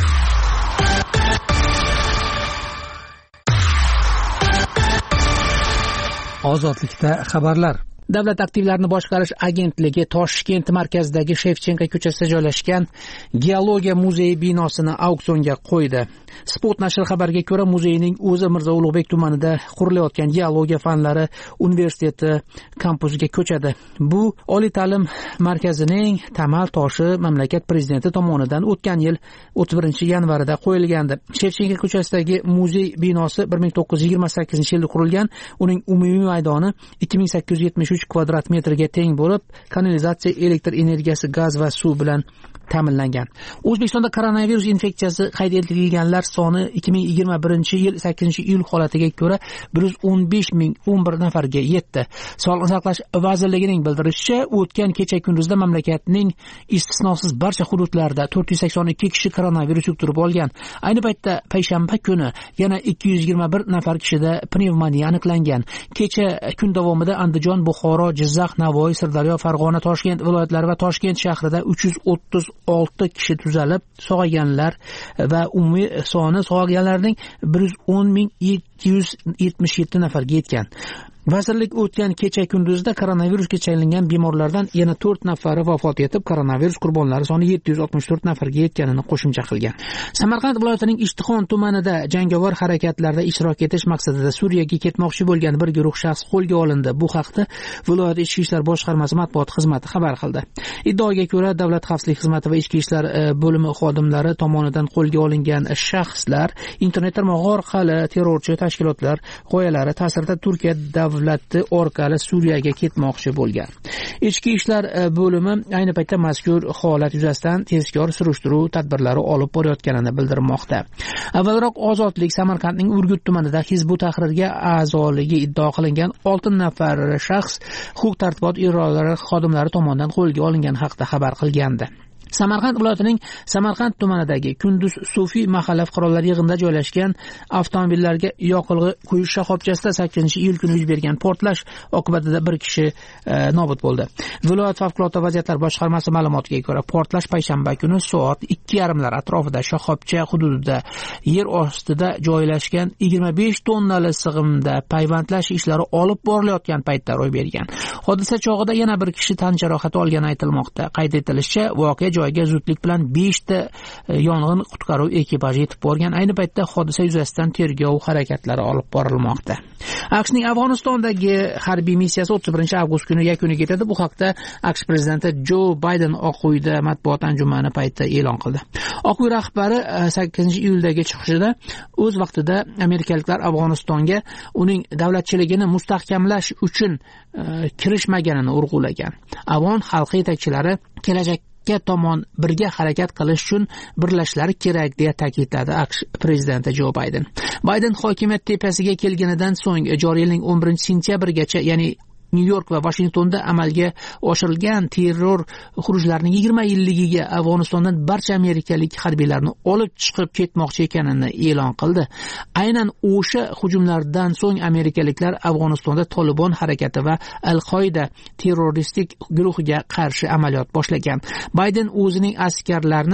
Ozodlikda xabarlar. Davlat aktivlarini boshqarish agentligi Toshkent markazidagi Shevchenko ko'chasida joylashgan Geologiya muzeyi binosini auksionga qo'ydi. Spot nashri xabariga ko'ra, muzeyning o'zi Mirzo Ulug'bek tumanida qurilayotgan Geologiya fanlari universiteti kampusiga ko'chadi. Bu oliy ta'lim markazining tamal toshi mamlakat prezidenti tomonidan o'tgan yil o'ttiz birinchi yanvarida qo'yilgandi. Shevchenko ko'chasidagi muzey binosi bir ming to'qqiz yuz yigirma sakkizinchi yilda qurilgan. Uning umumiy maydoni ikki ming sakkiz yuz yetmish uch kvadrat metrga teng bo'lib, kanalizatsiya, elektr energiyasi, gaz va suv bilan ta'minlangan. O'zbekistonda koronavirus infeksiyasi qayd etilganlar soni ikki ming yigirma birinchi yil sakkizinchi iyul holatiga ko'ra bir yuz o'n besh ming o'n bir nafarga yetdi. Sog'liqni saqlash vazirligining bildirishicha, o'tgan kecha kunduzda mamlakatning istisnosiz barcha hududlarida to'rt yuz sakson ikki kishi koronavirus yuqtirib olgan. Ayni paytda payshanba kuni yana ikki yuz yigirma bir nafar kishida pnevmoniya aniqlangan. Kecha kun davomida Andijon, Buxoro, Jizzax, Navoiy, Sirdaryo, Farg'ona, Toshkent viloyatlari va Toshkent shahrida uch yuz o'ttiz olti kishi tuzalib, sog'ayganlar va umumiy soni sog'ayganlarning bir yuz o'n ming yetti yuz yetmish yetti nafarga yetgan. Vazirlik o'tgan kecha kunduzda koronavirusga chalingan bemorlardan yana to'rt nafari vafot etib, koronavirus qurbonlari soni yetti yuz oltmish to'rt nafarga yetganini qo'shimcha qilgan. Samarqand viloyatining Ishtixon tumanida jangovar harakatlarda ishtirok etish maqsadida Suriyaga ketmoqchi bo'lgan bir guruh shaxs qo'lga olindi. Bu haqda viloyat ichki ishlar boshqarmasi matbuot xizmati xabar qildi. Iddaoga ko'ra, Davlat xavfsizlik xizmati va ichki ishlar bo'limi xodimlari tomonidan qo'lga olingan shaxslar internet tarmog'i orqali terrorchi tashkilotlar g'oyalari ta'sirida Turkiya davlati orqali Suriyaga ketmoqchi bo'lgan. Ichki ishlar bo'limi ayni paytda mazkur holat yuzasidan tezkor surishtiruv tadbirlari olib borayotganini bildirmoqda. Avvalroq Ozodlik Samarqandning Urgut tumanida Hizbut Tahrirga a'zoligi iddao qilingan olti nafar shaxs huquq-tartibot idoralari xodimlari tomonidan qo'lga olingan haqida xabar qilgandi. Samarqand viloyatining Samarqand tumanidagi Kunduz Sufiy mahalla fuqarolar yig'inida joylashgan avtomobillarga yoqilg'i quyish shoxobchasida sakkizinchi iyul kuni yuz bergan portlash oqibatida bir kishi e, nobud bo'ldi. Viloyat favqulodda vaziyatlar boshqarmasi ma'lumotiga ko'ra, portlash payshanba kuni soat ikki yarim lar atrofida shoxobcha hududida yer ostida joylashgan yigirma besh tonnali sig'imda payvandlash ishlari olib borilayotgan paytda ro'y bergan. Hodisa chog'ida yana bir kishi tan jarohati olgani aytilmoqda. Qayd etilishicha, voqea joyiga zudlik bilan besh ta yong'in qutqaruv ekipaji yetib borgan. Ayni paytda hodisa yuzasidan tergov harakatlari olib borilmoqda. AQShning Afg'onistondagi harbiy missiyasi o'ttiz birinchi avgust kuni yakuniga yetadi. Bu haqda AQSh prezidenti Jo Bayden Oq uyda matbuot anjumani paytida e'lon qildi. Oq uy rahbari sakkizinchi iyuldagi chiqishida o'z vaqtida amerikaliklar Afg'onistonga uning davlatchiligini mustahkamlash uchun kirishmaganini urg'ulagan. Afg'on xalqi yetakchilari kelajak tomon birga harakat qilish uchun birlashishlari kerak deya ta'kidladi AQSh prezidenti Jo Bayden. Bayden hokimiyat tepasiga kelganidan so'ng joriy yilning o'n birinchi sentyabrigacha, ya'ni Nyu-York va Washingtonda amalga oshirilgan terror xurujlarining yigirma yilligiga Afg'onistondan barcha amerikalik harbiylarni olib chiqib ketmoqchi ekanini e'lon qildi. Aynan o'sha hujumlardan so'ng amerikaliklar Afg'onistonda Tolibon harakati va Al-Qoida terroristik guruhiga qarshi amaliyot boshlagan. Bayden o'zining askarlarini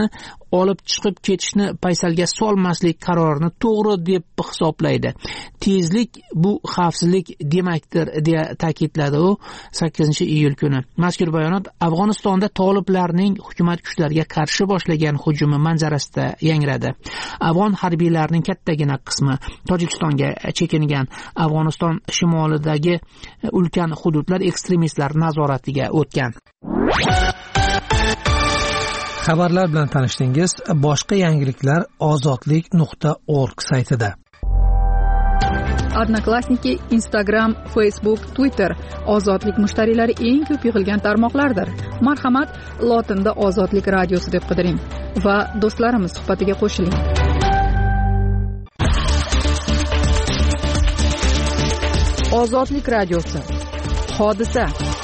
olib chiqib ketishni paysalga solmaslik qarorini to'g'ri deb hisoblaydi. Tezlik bu xavfsizlik demakdir, deya ta'kidladi u sakkizinchi iyul kuni. Mazkur bayonot Afg'onistonda toliblarning hukumat kuchlariga qarshi boshlagan hujumi manzarasida yangradi. Afg'on harbiylarining kattagina qismi Tojikistonga chekingan. Afg'oniston shimolidagi ulkan hududlar ekstremistlar nazoratiga o'tgan. Xabarlar bilan tanishdingiz. Boshqa yangiliklar ozodlik nuqta org saytida. Odnoklassniki, Instagram, Facebook, Twitter ozodlik mushtariylari eng ko'p yig'ilgan tarmoqlardir. Marhamat, lotinda Ozodlik radiosi deb qidiring va do'stlarimiz suhbatiga qo'shiling. Ozodlik radiosi. Hodisa.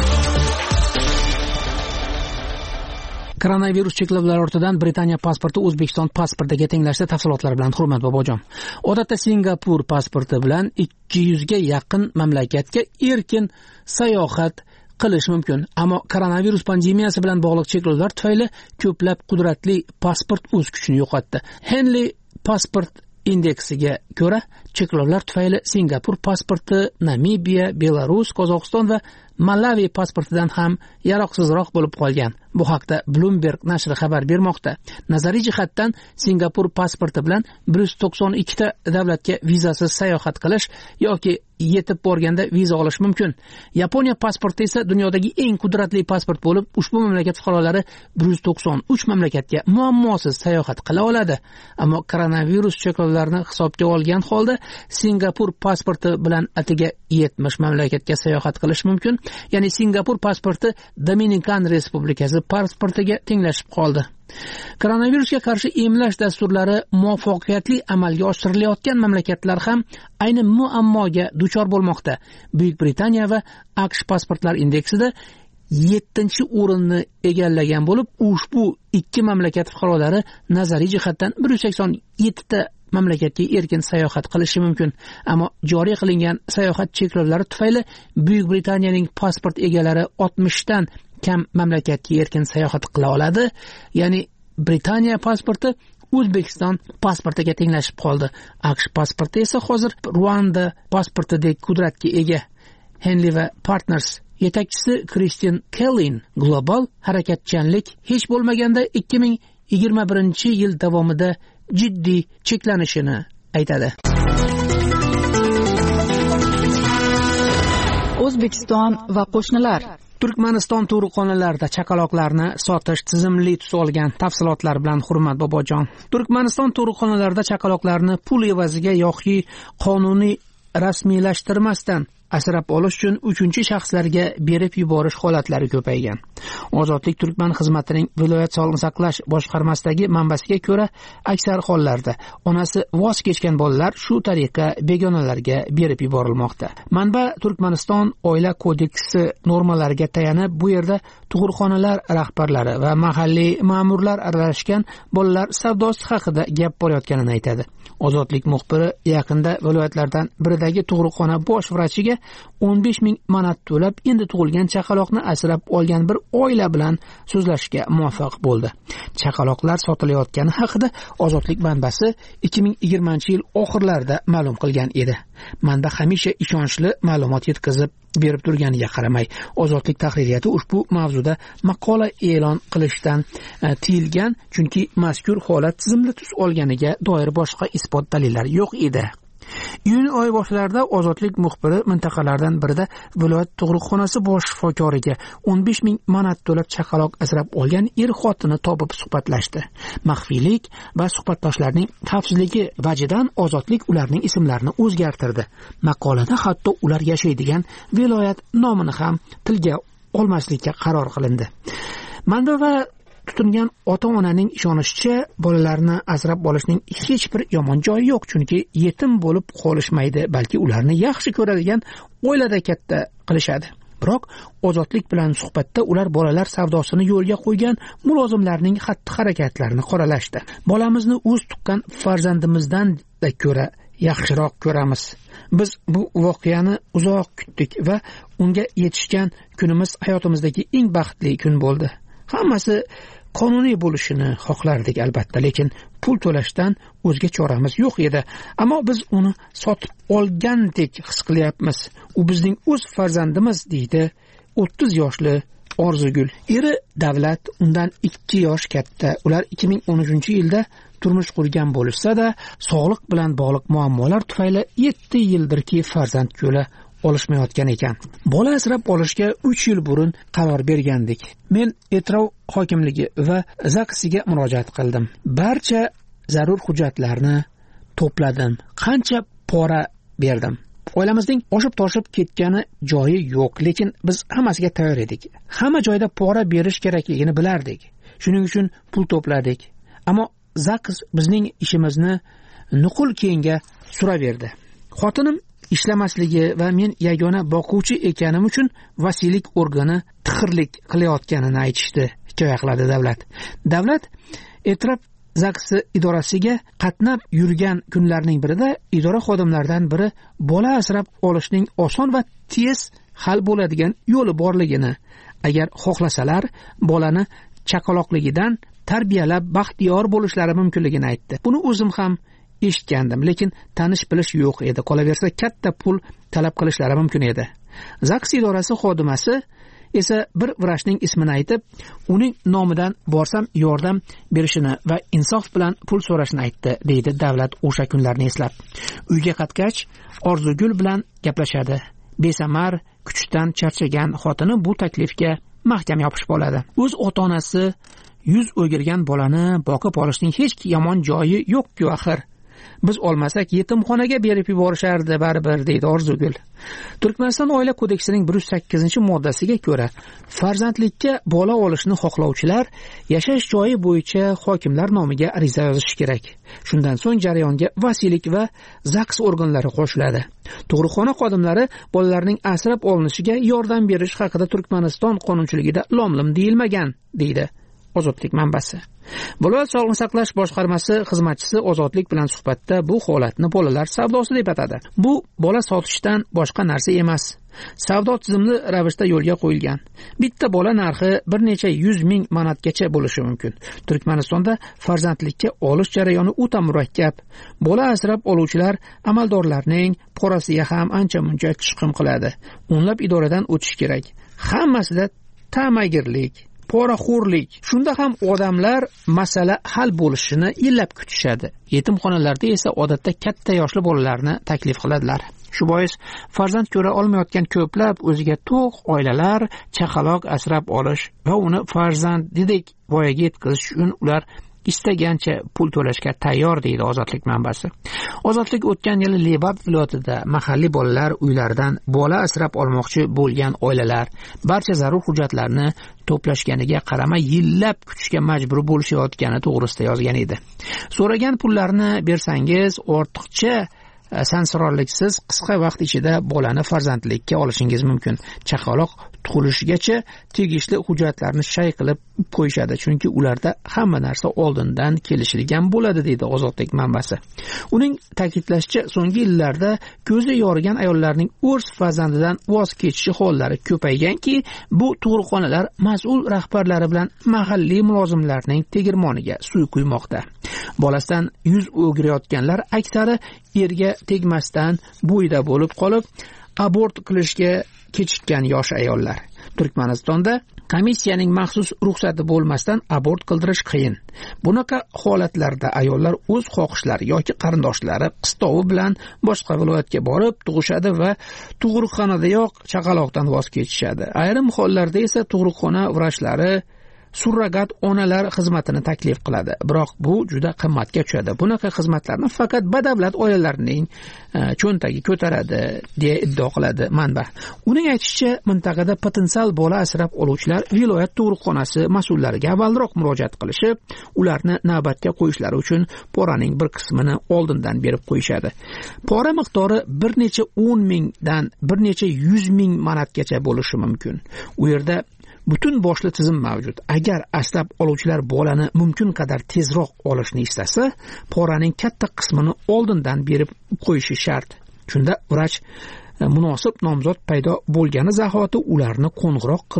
Koronavirus cheklovlari ortidan Britaniya pasporti O'zbekiston pasportiga tenglashdi. Tafsilotlar bilan Hurmat bobojon. Odatda Singapur pasporti bilan ikki yuzga yaqin mamlakatga erkin sayohat qilish mumkin. Ammo koronavirus pandemiyasi bilan bog'liq cheklovlar tufayli ko'plab qudratli pasport o'z kuchini yo'qotdi. Henley pasport indeksiga ko'ra, cheklovlar tufayli Singapur pasporti Namibiya, Belarus, Qozog'iston va Malawi pasportidan ham yaroqsizroq bo'lib qolgan. Bu haqda Bloomberg nashri xabar bermoqda. Nazariy jihatdan Singapur pasporti bilan bir yuz to'qson ikki ta davlatga vizasiz sayohat qilish yoki yetib borganda viza olish mumkin. Yaponiya pasporti esa dunyodagi eng qudratli pasport bo'lib, ushbu mamlakat fuqarolari bir yuz to'qson uch mamlakatga muammosiz sayohat qila oladi. Ammo koronavirus cheklovlarini hisobga olgan holda Singapur pasporti bilan atiga yetmish mamlakatga sayohat qilish mumkin. Ya'ni Singapur pasporti Dominikan Respublikasi pasportiga tenglashib qoldi. Koronavirusga qarshi emlash dasturlari muvaffaqiyatli amalga oshirilayotgan mamlakatlar ham ayni muammoga duchor bo'lmoqda. Buyuk Britaniya va AQSh pasportlar indeksida yettinchi o'rinni egallagan bo'lib, ushbu ikki mamlakat fuqarolari nazariy jihatdan bir yuz sakson yetti ta mamlakatga erkin sayohat qilishi mumkin. Ammo joriy qilingan sayohat cheklovlari tufayli Buyuk Britaniyaning pasport egalari oltmish dan kam mamlakatga erkin sayohat qila oladi. Ya'ni Britaniya pasporti O'zbekiston pasportiga tenglashib qoldi. AQSh pasporti esa hozir Ruanda pasportidek qudratga ega. Henley va Partners yetakchisi Kristin Kellin global harakatchanlik hech bo'lmaganda ikki ming yigirma birinchi yil davomida jiddiy cheklanishini aytadi. O'zbekiston va qo'shnilar. Turkmaniston tug'ruqxonalarida chaqaloqlarni sotish tizimli tus olgan. Tafsilotlar bilan Hurmat bobojon. Turkmaniston tug'ruqxonalarida chaqaloqlarni pul evaziga yoki qonuniy rasmiylashtirmasdan asrab olish uchun uchinchi shaxslarga berib yuborish holatlari ko'paygan. Ozodlik Turkman xizmatining viloyat sog'liqni saqlash boshqarmasidagi manbasiga ko'ra, aksar hollarda onasi voz kechgan bolalar shu tariqa begonalarga berib yuborilmoqda. Manba Turkmaniston oila kodeksi normalariga tayanib, bu yerda tug'ruqxonalar rahbarlari va mahalliy ma'murlar aralashgan bolalar savdosi haqida gap borayotganini aytadi. Ozodlik muxbiri yaqinda viloyatlardan biridagi tug'ruqxona bosh vrachiga o'n besh ming manat to'lab endi tug'ilgan chaqaloqni asrab olgan bir oila bilan so'zlashishga muvaffaq bo'ldi. Chaqaloqlar sotilayotgani haqida Ozodlik manbasi ikki ming yigirmanchi yil oxirlarida ma'lum qilgan edi. Manba hamisha ishonchli ma'lumot yetkazib berib turganiga qaramay, Ozodlik tahririyati ushbu mavzuda maqola e'lon qilishdan tiyilgan, chunki mazkur holat tizimli tus olganiga doir boshqa isbot dalillar yo'q edi. Iyun oyi boshlarida Ozodlik muxbiri mintaqalardan birida viloyat tug'ruqxonasi bosh shifokoriga o'n besh ming manat to'lab chaqaloq asrab olgan er xotini topib suhbatlashdi. Maxfiylik va suhbatdoshlarning xavfsizligi vajidan Ozodlik ularning ismlarini o'zgartirdi. Maqolada hatto ular yashaydigan viloyat nomini ham tilga olmaslikka qaror qilindi. Manba va tutingan ota-onaning ishonishicha, bolalarni asrab olishning hech bir yomon joyi yo'q, chunki yetim bo'lib qolishmaydi, balki ularni yaxshi ko'radigan oilada katta qilishadi. Biroq Ozodlik bilan suhbatda ular bolalar savdosini yo'lga qo'ygan mulozimlarning xatti-harakatlarini qoralashdi. Bolamizni o'z tuqqan farzandimizdan da ko'ra yaxshiroq ko'ramiz. Biz bu voqeani uzoq kutdik va unga yetishgan kunimiz hayotimizdagi eng baxtli kun bo'ldi. Hammasi qonuniy bo'lishini xohlardik albatta, lekin pul to'lashdan o'zga choramiz yo'q edi. Ammo biz uni sotib olgandek his qilyapmiz. U bizning o'z farzandimiz, deydi o'ttiz yoshli Orzugul. Eri Davlat undan ikki yosh katta. Ular ikki ming o'n uchinchi yilda turmush qurgan bo'lishsa-da, sog'liq bilan bog'liq muammolar tufayli yetti yildirki farzand yo'li olishmayotgan ekan. Bola asrab olishga uch yil burun qaror bergandik. Men Etrov hokimligi va zaksiga murojaat qildim. Barcha zarur hujjatlarni to'pladim. Qancha pora berdim. Oilamizning oshib-toshib ketgani joyi yo'q, lekin biz hammasiga tayyor edik. Hamma joyda pora berish kerakligini bilardik. Shuning uchun pul to'pladik. Ammo Zaks bizning ishimizni nuqul keyinga suraverdi. Xotinim ishlamasligi va men yagona boquvchi ekanim uchun vasiylik organi tixirlik qilayotganini aytishdi, hikoya qiladi Davlat. Davlat Etraf Zaksi idorasiga qatnab yurgan kunlarning birida idora xodimlaridan biri bola asrab olishning oson va tez hal bo'ladigan yo'li borligini, agar xohlasalar bolani chaqaloqligidan tarbiyalab baxtiyor bo'lishlari mumkinligini aytdi. Buni o'zim ham eshitgandim, lekin tanish bilish yo'q edi. Qolaversa katta pul talab qilishlari mumkin edi. Zaks idorasi xodimasi esa bir vrachning ismini aytib, uning nomidan borsam yordam berishini va insof bilan pul so'rashini aytdi, deydi Davlat o'sha kunlarni eslab. Uyga qaytgach, Orzugul bilan gaplashadi. Besamar, kuchdan charchagan xotini bu taklifga mahkam yopishib oladi. O'z ota-onasi yuz o'girgan bolani boqib olishning hech yomon joyi yo'q-ku axir. Biz olmasak yetimxonaga berib yuborishardi baribir, deydi Orzugul. Turkmaniston oila kodeksining bir yuz sakkizinchi moddasiga ko'ra, farzandlikka bola olishni xohlovchilar yashash joyi bo'yicha hokimlar nomiga ariza yozishi kerak. Shundan so'ng jarayonga vasiylik va zaks organlari qo'shiladi. Tug'ruqxona xodimlari bolalarning asrab olinishiga yordam berish haqida Turkmaniston qonunchiligida lom-lim deyilmagan, deydi Ozodlik manbasi. Viloyat sog'liqni saqlash boshqarmasi xizmatchisi Ozodlik bilan suhbatda bu holatni bolalar savdosi deb atadi. Bu bola sotishdan boshqa narsa emas. Savdo tizimli ravishda yo'lga qo'yilgan. Bitta bola narxi bir necha yuz ming manatgacha bo'lishi mumkin. Turkmanistonda farzandlikka olish jarayoni o'ta murakkab. Bola asrab oluvchilar amaldorlarning porasiga ham ancha-muncha chiqim qiladi. O'nlab idoradan o'tish kerak. Hammasida ta'magirlik, poraxo'rlik. Shunda ham odamlar masala hal bo'lishini yillab kutishadi. Yetimxonalarda esa odatda katta yoshli bolalarni taklif qiladilar. Shu bois farzand ko'ra olmayotgan ko'plab o'ziga to'q oilalar chaqaloq asrab olish va uni farzandidek voyaga yetkazish uchun ular istagancha pul to'lashga tayyor, deydi Ozodlik manbasi. Ozodlik o'tgan yili Lebab viloyatida mahalliy bolalar uylaridan bola asrab olmoqchi bo'lgan oilalar barcha zarur hujjatlarni to'plashganiga qaramay yillab kutishga majbur bo'lishayotgani to'g'risida yozgan edi. So'ragan pullarni bersangiz ortiqcha sansirorliksiz qisqa vaqt ichida bolani farzandlikka olishingiz mumkin. Chaqaloq tug'ilishigacha tegishli hujjatlarni shay qilib qo'yishadi, chunki ularda hamma narsa oldindan kelishilgan bo'ladi, deydi Ozodlik manbasi. Uning ta'kidlashicha, so'nggi yillarda ko'zi yorigan ayollarning o'z farzandidan voz kechishi hollari ko'payganki, bu tug'ruqxonalar mas'ul rahbarlari bilan mahalliy mulozimlarning tegirmoniga suv quymoqda. Bolasidan yuz o'girayotganlar aksari erga tegmasdan bo'yda bo'lib qolib, abort qilishga kechikkan yosh ayollar. Turkmanistonda komissiyaning maxsus ruxsati bo'lmasdan abort qildirish qiyin. Bunaqa holatlarda ayollar o'z xohishlari yoki qarindoshlari qistovi bilan boshqa viloyatga borib tug'ishadi va tug'ruqxonadayoq chaqaloqdan voz kechishadi. Ayrim hollarda esa tug'ruqxona vrachlari surrogat onalar xizmatini taklif qiladi. Biroq bu juda qimmatga tushadi. Bunaqa xizmatlarni faqat badavlat oilalarning cho'ntagi ko'taradi, deya iddao qiladi manba. Uning aytishicha, mintaqada potensial bola asrab oluvchilar viloyat tug'ruqxonasi mas'ullariga avvalroq murojaat qilishib, ularni navbatga qo'yishlari uchun poraning bir qismini oldindan berib qo'yishadi. Pora miqdori bir necha o'n mingdan bir necha yuz ming manatgacha bo'lishi mumkin. U yerda butun boshli tizim mavjud. Agar asrab oluvchilar bolani mumkin qadar tezroq olishni istasa, poraning katta qismini oldindan berib qo'yishi shart. Shunda vrach munosib nomzod paydo bo'lgani zahoti ularni qo'ng'iroq qilib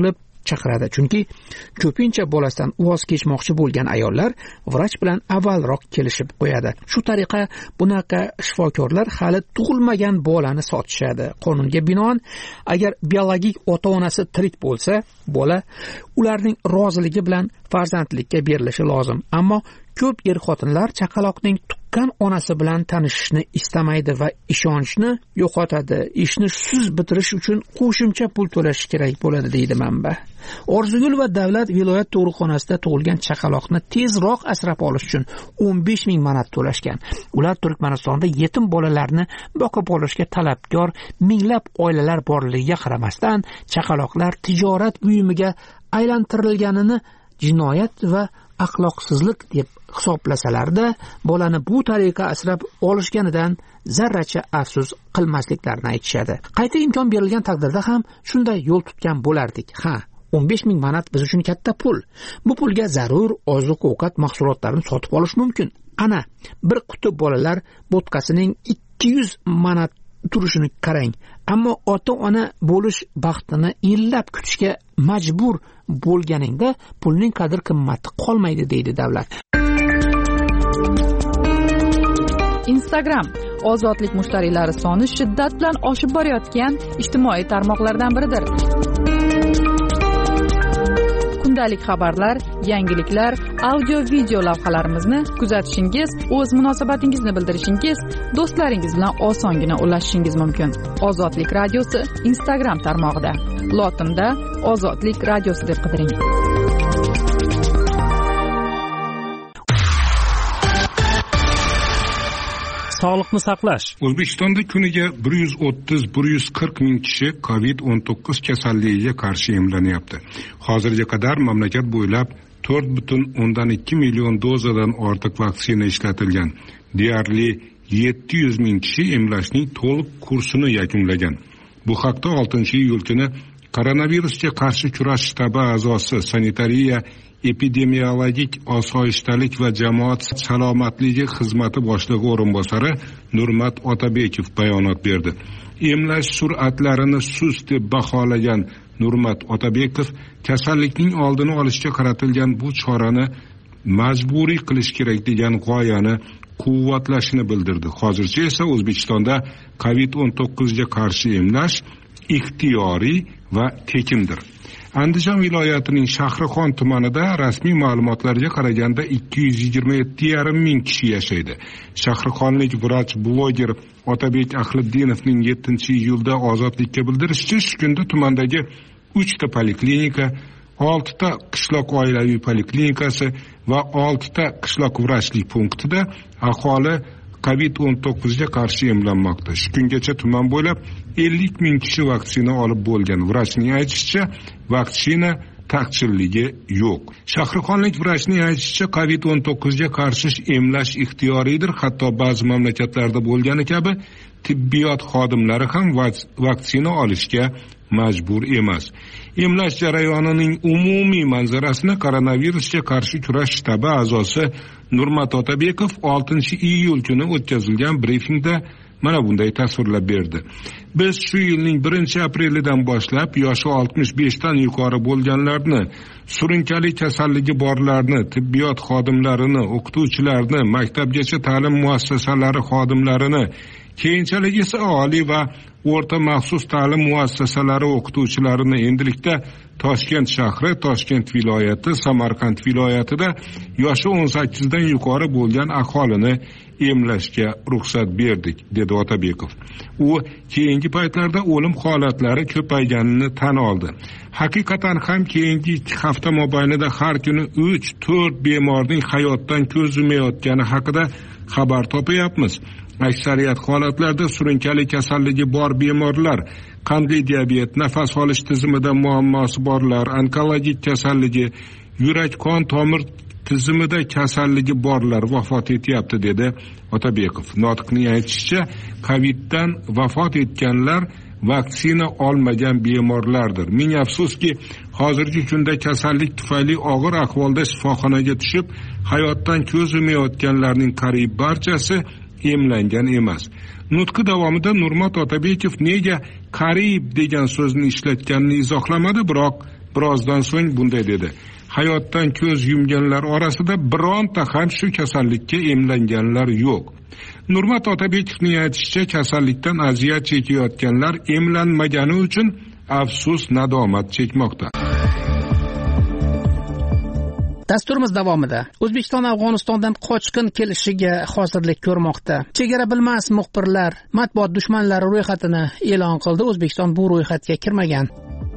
chaqiradi. Chunki ko'pincha bolasidan voz kechmoqchi bo'lgan ayollar vrach bilan avvalroq kelishib qo'yadi. Shu tariqa bunaqa shifokorlar hali tug'ilmagan bolani sotishadi. Qonunga binoan, agar biologik ota-onasi tirik bo'lsa, bola ularning roziligi bilan farzandlikka berilishi lozim. Ammo ko'p er-xotinlar chaqaloqning tuqqan onasi bilan tanishishni istamaydi va ishonchni yo'qotadi. Ishni siz bitirish uchun qo'shimcha pul to'lash kerak bo'ladi, deydi manba. Orzugul va davlat viloyat tug'ruqxonasida tug'ilgan chaqaloqni tezroq asrab olish uchun o'n besh ming manat to'lashgan. Ular Turkmanistonda yetim bolalarni boqib olishga talabgor minglab oilalar borligiga qaramasdan, chaqaloqlar tijorat buyumiga aylantirilganini jinoyat va axloqsizlik deb hisoblasalarda, bolani bu tariqa asrab olishganidan zarracha afsus qilmasliklarini aytishadi. Qayta imkon berilgan taqdirda ham shunday yo'l tutgan bo'lardik. Ha, o'n besh ming manat biz uchun katta pul. Bu pulga zarur oziq-ovqat mahsulotlarini sotib olish mumkin. Ana, bir quti bolalar bo'tqasining ikki yuz manat turishini qarang. Ammo ota-ona bo'lish baxtini yillab kutishga majbur bo'lganingda pulning qadr qimmati qolmaydi, deydi davlat. Instagram ozodlik mushtariylari soni shiddat bilan oshib borayotgan ijtimoiy tarmoqlardan biridir. Kundalik xabarlar, yangiliklar, audio-video lavhalarimizni kuzatishingiz, o'z munosabatingizni bildirishingiz, do'stlaringiz bilan osongina ulashishingiz mumkin. Ozodlik radiosi Instagram tarmog'ida. Lotinda Ozodlik radiosi deb qidiring. Sog'liqni saqlash. O'zbekistonda kuniga bir yuz o'ttiz bir yuz qirq ming kishi covid o'n to'qqiz kasalligiga qarshi emlanyapti. Hozirga qadar mamlakat bo'ylab to'rt butun o'ndan ikki million dozadan ortiq vaksina ishlatilgan. Deyarli yetti yuz ming kishi emlashning to'liq kursini yakunlagan. Bu haqda oltinchi iyul kuni koronavirusga qarshi kurash shtabi a'zosi, sanitariya, epidemiologik osoyishtalik va jamoat salomatligi xizmati boshlig'i o'rinbosari Nurmat Otabekov bayonot berdi. Emlash sur'atlarini sust deb baholagan Nurmat Otabekov kasallikning oldini olishga qaratilgan bu chorani majburiy qilish kerak degan g'oyani quvvatlashini bildirdi. Hozircha esa O'zbekistonda covid o'n to'qqiz ga qarshi emlash ixtiyoriy va tekindir. Andijon viloyatining Shahrixon tumanida rasmiy ma'lumotlarga qaraganda ikki yuz yigirma yetti yarim ming kishi yashaydi. Shahrixonlik vrach bloger Otabek Ahlidinovning yettinchi iyulda Ozodlikka bildirishicha, shu kunda tumandagi uchta poliklinika, oltita qishloq oilaviy poliklinikasi va oltita qishloq vrachlik punktida aholi covid o'n to'qqiz ga qarshi emlanmoqda. Shu kungacha tuman bo'ylab ellik ming kishi vaksina olib bo'lgan. Vrachning aytishicha, vaksina taqchilligi yo'q. Shahrixonlik vrachning aytishicha, covid o'n to'qqiz ga qarshi emlash ixtiyoriydir. Hatto ba'zi mamlakatlarda bo'lgani kabi tibbiyot xodimlari ham vaksina olishga majbur emas. Emlash jarayonining umumiy manzarasini koronavirusga qarshi kurash shtabi a'zosi Nurmat Otabekov oltinchi iyul kuni o'tkazilgan brifingda mana bunday tasvirlab berdi. Biz shu yilning birinchi aprelidan boshlab yoshi oltmish besh dan yuqori bo'lganlarni, surunkali kasalligi borlarni, tibbiyot xodimlarini, o'qituvchilarni, maktabgacha ta'lim muassasalari xodimlarini, keyinchalik esa oliy va o'rta maxsus ta'lim muassasalari o'qituvchilarini endilikda Toshkent shahri, Toshkent viloyati, Samarqand viloyatida yoshi o'n sakkiz dan yuqori bo'lgan aholini emlashga ruxsat berdik, dedi Otabekov. U keyingi paytlarda o'lim holatlari ko'payganini tan oldi. Haqiqatan ham keyingi ikki hafta mobaynida har kuni uch to'rt bemorning hayotdan ko'z yumayotgani haqida xabar topayapmiz. Aksariyat holatlarda surunkali kasalligi bor bemorlar, qandli diabet, nafas olish tizimida muammosi borlar, onkologik kasalligi, yurak-qon tomir tizimida kasalligi borlar vafot etyapti, dedi Otabekov. Notiqning aytishicha, Coviddan vafot etganlar vaksina olmagan bemorlardir. Ming afsuski, hozirgi kunda kasallik tufayli og'ir ahvolda shifoxonaga tushib, hayotdan ko'z yumayotganlarning qariyb barchasi emlangan emas. Nutqi davomida Nurmat Otabekov nega qariyb degan so'zni ishlatganini izohlamadi, biroq birozdan so'ng bunday dedi: hayotdan ko'z yumganlar orasida bironta ham shu kasallikka emlanganlar yo'q. Nurmat Otabekovning aytishicha, kasallikdan aziyat chekayotganlar emlanmagani uchun afsus, nadomat chekmoqda. Dasturimiz davomida O'zbekiston Afg'onistondan qochqin kelishiga hozirlik ko'rmoqda. Chegara bilmas muxbirlar matbuot dushmanlari ro'yxatini e'lon qildi. O'zbekiston bu ro'yxatga kirmagan.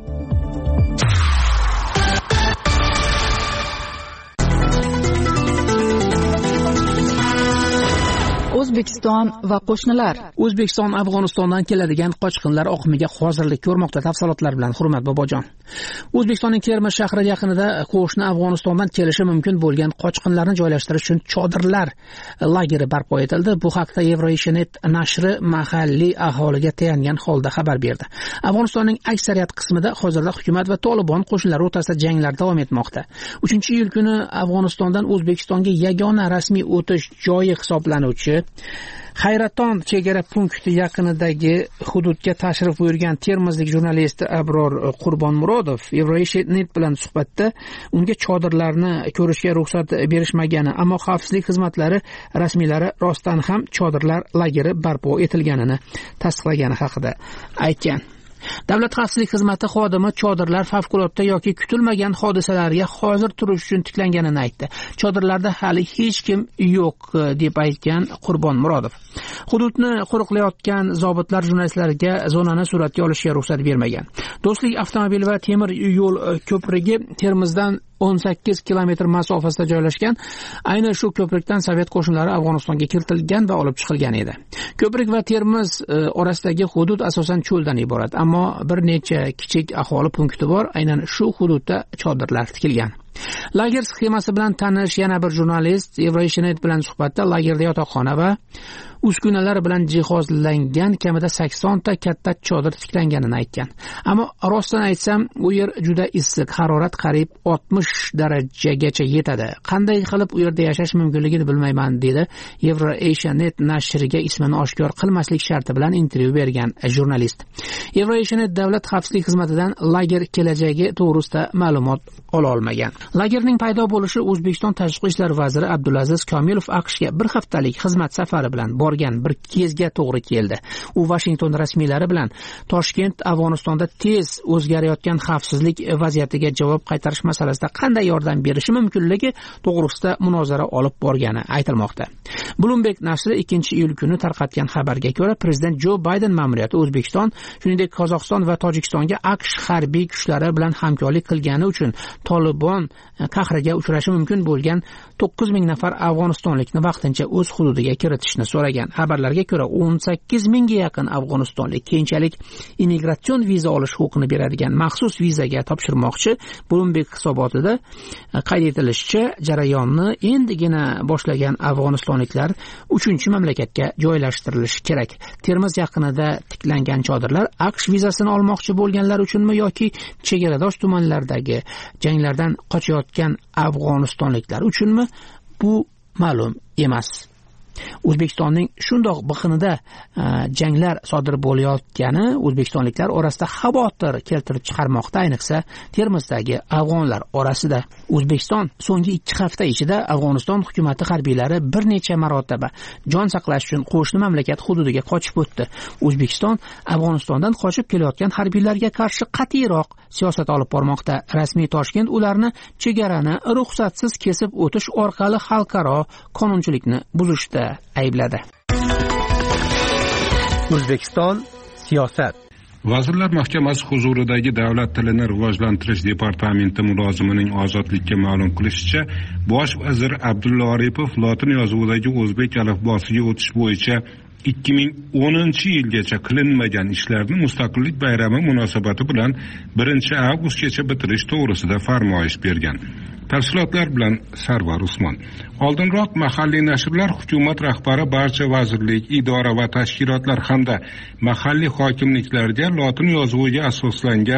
O'zbekiston va qo'shnilar. O'zbekiston Afg'onistondan keladigan qochqinlar oqimiga hozirlik ko'rmoqda. Tafsilotlar bilan Hurmat Bobojon. O'zbekistonning Termiz shahri yaqinida qo'shni Afg'onistondan kelishi mumkin bo'lgan qochqinlarni joylashtirish uchun chodirlar lageri barpo etildi. Bu haqda Eurovisionet nashri mahalliy aholiga tayangan holda xabar berdi. Afg'onistonning aksariyat qismida hozirda hukumat va Tolibon qo'shinlari o'rtasida janglar davom etmoqda. uchinchi iyul kuni Afg'onistondan O'zbekistonga yagona rasmiy o'tish joyi hisoblanuvchi Hayraton chegara punkti yaqinidagi hududga tashrif buyurgan termizlik jurnalist Abror Qurbonmurodov Eurovisionet bilan suhbatda unga chodirlarni ko'rishga ruxsat berishmagani, ammo xavfsizlik xizmatlari rasmiylari rostdan ham chodirlar lageri barpo etilganini tasdiqlagani haqida aytgan. Davlat xavfsizlik xizmati xodimi chodirlar favqulodda yoki kutilmagan hodisalarga hozir turish uchun tiklanganini aytdi. Chodirlarda hali hech kim yo'q deb aytgan Qurbonmurodov. Hududni qo'riqlayotgan zobitlar jurnalistlarga zonani suratga olishga ruxsat bermagan. Do'stlik avtomobil va temir yo'l ko'prigi Termizdan o'n sakkiz kilometr masofasida joylashgan. Ayni shu ko'prikdan Sovet qo'shinlari Afg'onistonga kiritilgan va olib chiqilgan edi. Ko'prik va Termiz orasidagi hudud asosan cho'ldan iborat, ammo bir necha kichik aholi punkti bor. Aynan shu hududda chodirlar tikilgan. Lager sxemasi bilan tanish yana bir jurnalist Eurovisionet bilan suhbatda lagerda yotoqxona va uskunalar bilan jihozlangan kamida sakson ta katta chodir tiklanganini aytgan. Ammo rostdan aytsam, u yer juda issiq, harorat qariyb oltmish darajagacha yetadi. Qanday qilib u yerda yashash mumkinligini bilmayman, dedi Eurovisionet nashriga ismini oshkor qilmaslik sharti bilan intervyu bergan jurnalist. Eurovisionet davlat xavfsizlik xizmatidan lager kelajagi to'g'risida ma'lumot ola olmagan. Lagerning paydo bo'lishi O'zbekiston Tashqi ishlar vaziri Abdulaziz Komilov AQShga bir haftalik xizmat safari bilan borgan bir kezga to'g'ri keldi. U Washington rasmiylari bilan Toshkent Afg'onistonda tez o'zgarayotgan xavfsizlik vaziyatiga javob qaytarish masalasida qanday yordam berishi mumkinligi to'g'risida munozara olib borgani aytilmoqda. Bloomberg nashri ikkinchi iyul kuni tarqatgan xabarga ko'ra, prezident Jo Bayden ma'muriyati O'zbekiston, shuningdek Qozog'iston va Tojikistonga AQSh harbiy kuchlari bilan hamkorlik qilgani uchun Tolibon qahriga uchrashi mumkin bo'lgan to'qqiz ming nafar afg'onistonlikni vaqtincha o'z hududiga kiritishni so'ragan. Xabarlarga ko'ra, o'n sakkiz mingga yaqin afg'onistonlik keyinchalik immigratsion viza olish huquqini beradigan maxsus vizaga topshirmoqchi. Bloomberg hisobotida qayd etilishicha, jarayonni endigina boshlagan afg'onistonliklar uchinchi mamlakatga joylashtirilishi kerak. Termiz yaqinida tiklangan chodirlar AQSh vizasini olmoqchi bo'lganlar uchunmi yoki chegaradosh tumanlardagi janglardan qochayotgan afg'onistonliklar uchunmi, bu ma'lum emas. O'zbekistonning shundoq biqinida janglar sodir bo'layotgani o'zbekistonliklar orasida xavotir keltirib chiqarmoqda, ayniqsa Termizdagi afg'onlar orasida. O'zbekiston so'nggi ikki hafta ichida Afg'oniston hukumati harbiylari bir necha marotaba jon saqlash uchun qo'shni mamlakat hududiga qochib o'tdi. O'zbekiston Afg'onistondan qochib kelayotgan harbiylarga qarshi qat'iyroq siyosat olib bormoqda. Rasmiy Toshkent ularni chegarani ruxsatsiz kesib o'tish orqali xalqaro qonunchilikni buzishda aybladi. O'zbekiston siyosat. Vazirlar Mahkamasi huzuridagi Davlat tilini rivojlantirish departamenti mulozimining ozodlikka ma'lum qilishicha, bosh vazir Abdulla Aripov lotin yozuvidagi o'zbek alifbosiga o'tish bo'yicha ikki ming o'ninchi yilgacha qilinmagan ishlarni Mustaqillik bayrami munosabati bilan birinchi avgustgacha bitirish to'g'risida farmoyish bergan. Tafsilotlar bilan Sarvar Usmon. Oldinroq mahalliy nashrlar hukumat rahbari barcha vazirlik, idora va tashkilotlar hamda mahalliy hokimliklarga lotin yozuviga asoslangan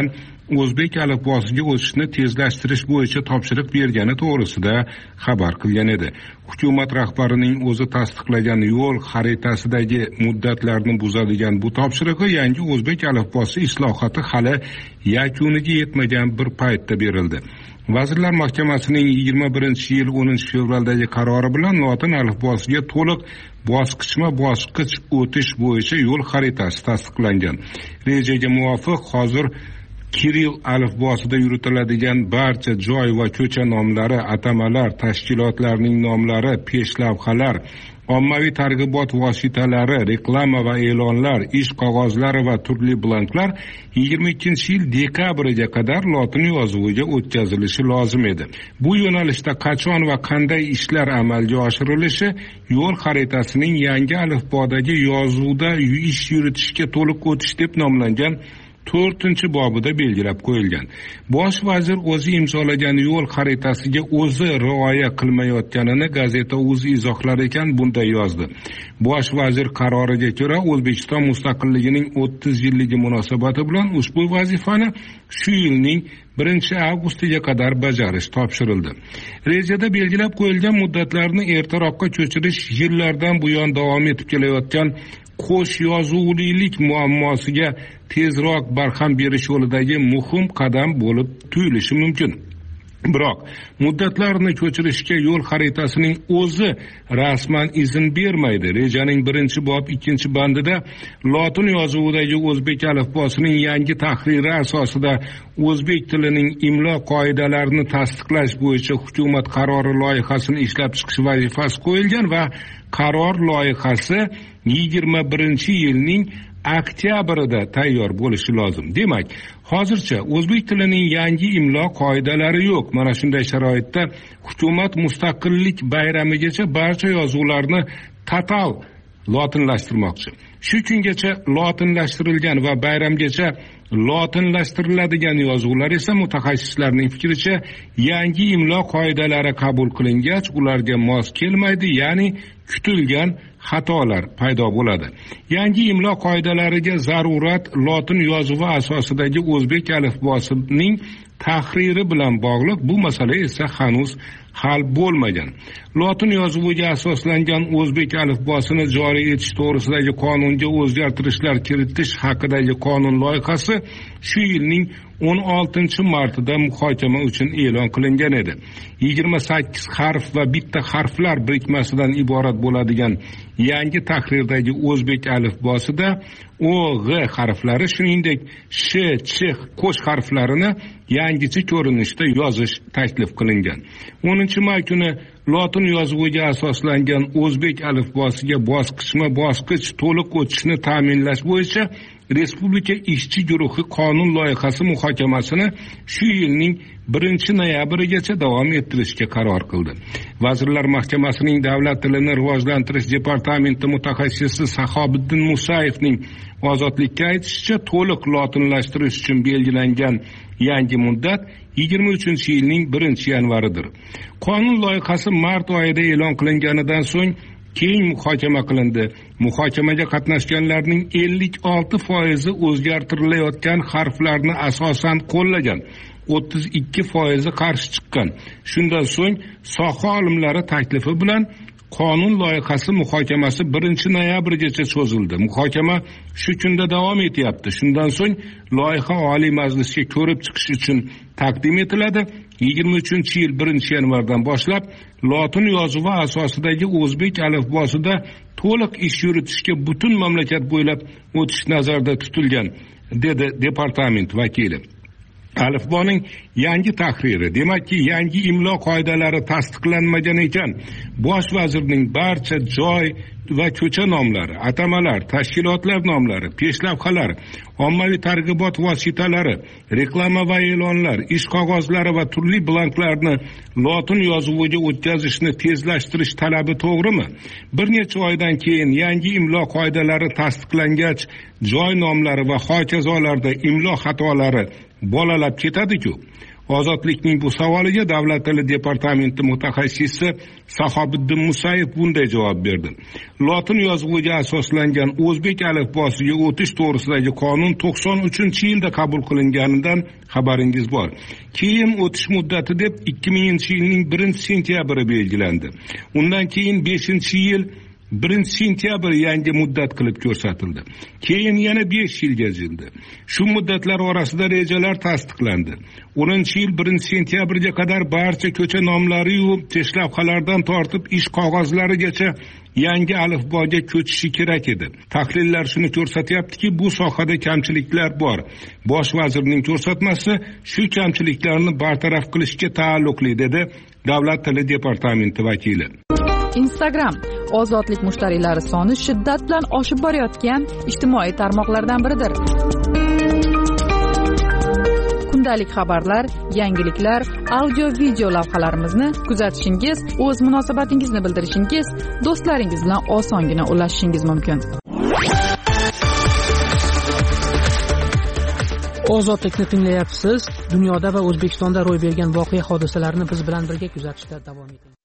o'zbek alifbosiga o'tishni tezlashtirish bo'yicha topshiriq bergani to'g'risida xabar qilgan edi. Hukumat rahbarining o'zi tasdiqlagan yo'l xaritasidagi muddatlarni buzadigan bu topshirig'i yangi o'zbek alifbosi islohoti hali yakuniga yetmagan bir paytda berildi. Vazirlar Mahkamasining yigirma birinchi yil o'ninchi fevraldagi qarori bilan lotin alifbosiga to'liq bosqichma-bosqich o'tish bo'yicha yo'l xaritasi tasdiqlangan. Rejaga muvofiq hozir Kiril alifbosida yuritiladigan barcha joy va ko'cha nomlari, atamalar, tashkilotlarning nomlari, peshlavhalar, ommaviy targ'ibot vositalari, reklama va e'lonlar, ish qog'ozlari va turli blanklar yigirma ikkinchi yil dekabriga qadar lotin yozuviga o'tkazilishi lozim edi. Bu yo'nalishda qachon va qanday ishlar amalga oshirilishi yo'l xaritasining yangi alifbodagi yozuvda ish yuritishga to'liq o'tish deb nomlangan to'rtinchi bobida belgilab qo'yilgan. Bosh vazir o'zi imzolagan yo'l xaritasiga o'zi rioya qilmayotganini gazeta o'zi izohlar ekan bunday yozdi. Bosh vazir qaroriga ko'ra O'zbekiston mustaqilligining o'ttiz yilligi munosabati bilan ushbu vazifani shu yilning birinchi avgustiga qadar bajarish topshirildi. Rejada belgilab qo'yilgan muddatlarni ertaroqqa ko'chirish yillardan buyon davom etib kelayotgan qo'sh yozuvlilik muammosiga tezroq barham berish yo'lidagi muhim qadam bo'lib tuyulishi mumkin. Biroq muddatlarni ko'chirishga yo'l xaritasining o'zi rasman izn bermaydi. Rejaning birinchi bob ikkinchi bandida lotin yozuvidagi o'zbek alifbosining yangi tahriri asosida o'zbek tilining imlo qoidalarini tasdiqlash bo'yicha hukumat qarori loyihasini ishlab chiqish vazifasi qo'yilgan va qaror loyihasi yigirma birinchi yilning oktyabrida tayyor bo'lishi lozim. Demak, hozircha o'zbek tilining yangi imlo qoidalari yo'q. Mana shunday sharoitda hukumat mustaqillik bayramigacha barcha yozuvlarni total lotinlashtirmoqchi. Shu kungacha lotinlashtirilgan va bayramgacha lotinlashtiriladigan yozuvlar esa mutaxassislarning fikricha yangi imlo qoidalari qabul qilingach ularga mos kelmaydi, ya'ni kutilgan xatolar paydo bo'ladi. Yangi imlo qoidalariga zarurat lotin yozuvi asosidagi o'zbek alifbosining tahriri bilan bog'liq. Bu masala esa hanuz hal bo'lmagan. Lotin yozuviga asoslangan o'zbek alifbosini joriy etish to'g'risidagi qonunga o'zgartirishlar kiritish haqidagi qonun loyihasi shu yilning o'n oltinchi martida muhokama uchun e'lon qilingan edi. yigirma sakkiz harf va bitta harflar birikmasidan iborat bo'ladigan yangi tahrirdagi o'zbek alifbosida O, G harflari shuningdek Sh, Ch qo'sh harflarini yangicha ko'rinishda yozish taklif qilingan. o'ninchi may kuni lotin yozuviga asoslangan o'zbek alifbosiga bosqichma-bosqich to'liq o'tishni ta'minlash bo'yicha Respublika ishchi guruhi qonun loyihasi muhokamasini shu yilning birinchi noyabrigacha davom ettirishga qaror qildi. Vazirlar Mahkamasining Davlat tilini rivojlantirish departamenti mutaxassisi Sahobiddin Musayevning ozodlikka aytishicha, to'liq lotinlashtirish uchun belgilangan yangi muddat yigirma uchinchi yilning birinchi yanvaridir. Qonun loyihasi mart oyida e'lon qilinganidan so'ng keyin muhokama qilindi. Muhokamaga qatnashganlarning ellik olti foizi o'zgartirilayotgan harflarni asosan qo'llagan, o'ttiz ikki foizi qarshi chiqqan. Shundan so'ng soha olimlari taklifi bilan qonun loyihasi muhokamasi birinchi noyabrgacha cho'zildi. Muhokama shu kunda davom etyapti. Shundan so'ng loyiha Oliy Majlisga ko'rib chiqish uchun taqdim etiladi. yigirma uchinchi yil birinchi yanvardan boshlab lotin yozuvi asosidagi o'zbek alifbosida to'liq ish yuritishga butun mamlakat bo'ylab o'tish nazarda tutilgan, dedi departament vakili. Alifboning yangi tahriri, demakki yangi imlo qoidalari tasdiqlanmagan ekan, bosh vazirning barcha joy va ko'cha nomlari, atamalar, tashkilotlar nomlari, peshlavhalar, ommaviy targ'ibot vositalari, reklama va e'lonlar, ish qog'ozlari va turli blanklarni lotin yozuviga o'tkazishni tezlashtirish talabi to'g'rimi? Bir necha oydan keyin yangi imlo qoidalari tasdiqlangach, joy nomlari va hokazolarda imlo xatolari bolalab ketadi-ku. Ozodlikning bu savoliga Davlat tili departamenti mutaxassisi Sahobiddin Musayev bunday javob berdi. Lotin yozuviga asoslangan o'zbek alifbosiga o'tish to'g'risidagi qonun to'qson uchinchi yilda qabul qilinganidan xabaringiz bor. Keyin o'tish muddati deb ikki minginchi yilning birinchi sentyabri belgilandi. Undan keyin beshinchi yil birinchi sentyabr yangi muddat qilib ko'rsatildi. Keyin yana besh yilga cho'zildi. Shu muddatlar orasida rejalar tasdiqlandi. o'ninchi yil birinchi sentyabrga qadar barcha ko'cha nomlari yu teshlavhalardan tortib ish qog'ozlarigacha yangi alifboga ko'chishi kerak edi. Tahlillar shuni ko'rsatyaptiki, bu sohada kamchiliklar bor. Bosh vazirning ko'rsatmasi shu kamchiliklarni bartaraf qilishga taalluqli, dedi Davlat tili departamenti vakili. Instagram ozodlik mushtariylari soni shiddat bilan oshib borayotgan ijtimoiy tarmoqlardan biridir. Kundalik xabarlar, yangiliklar, audio-video lavhalarimizni kuzatishingiz, o'z munosabatingizni bildirishingiz, do'stlaringiz bilan osongina ulashishingiz mumkin. Ozodlikni tinglayapsiz. Dunyoda va O'zbekistonda ro'y bergan voqea hodisalarni biz bilan birga kuzatishda davom eting.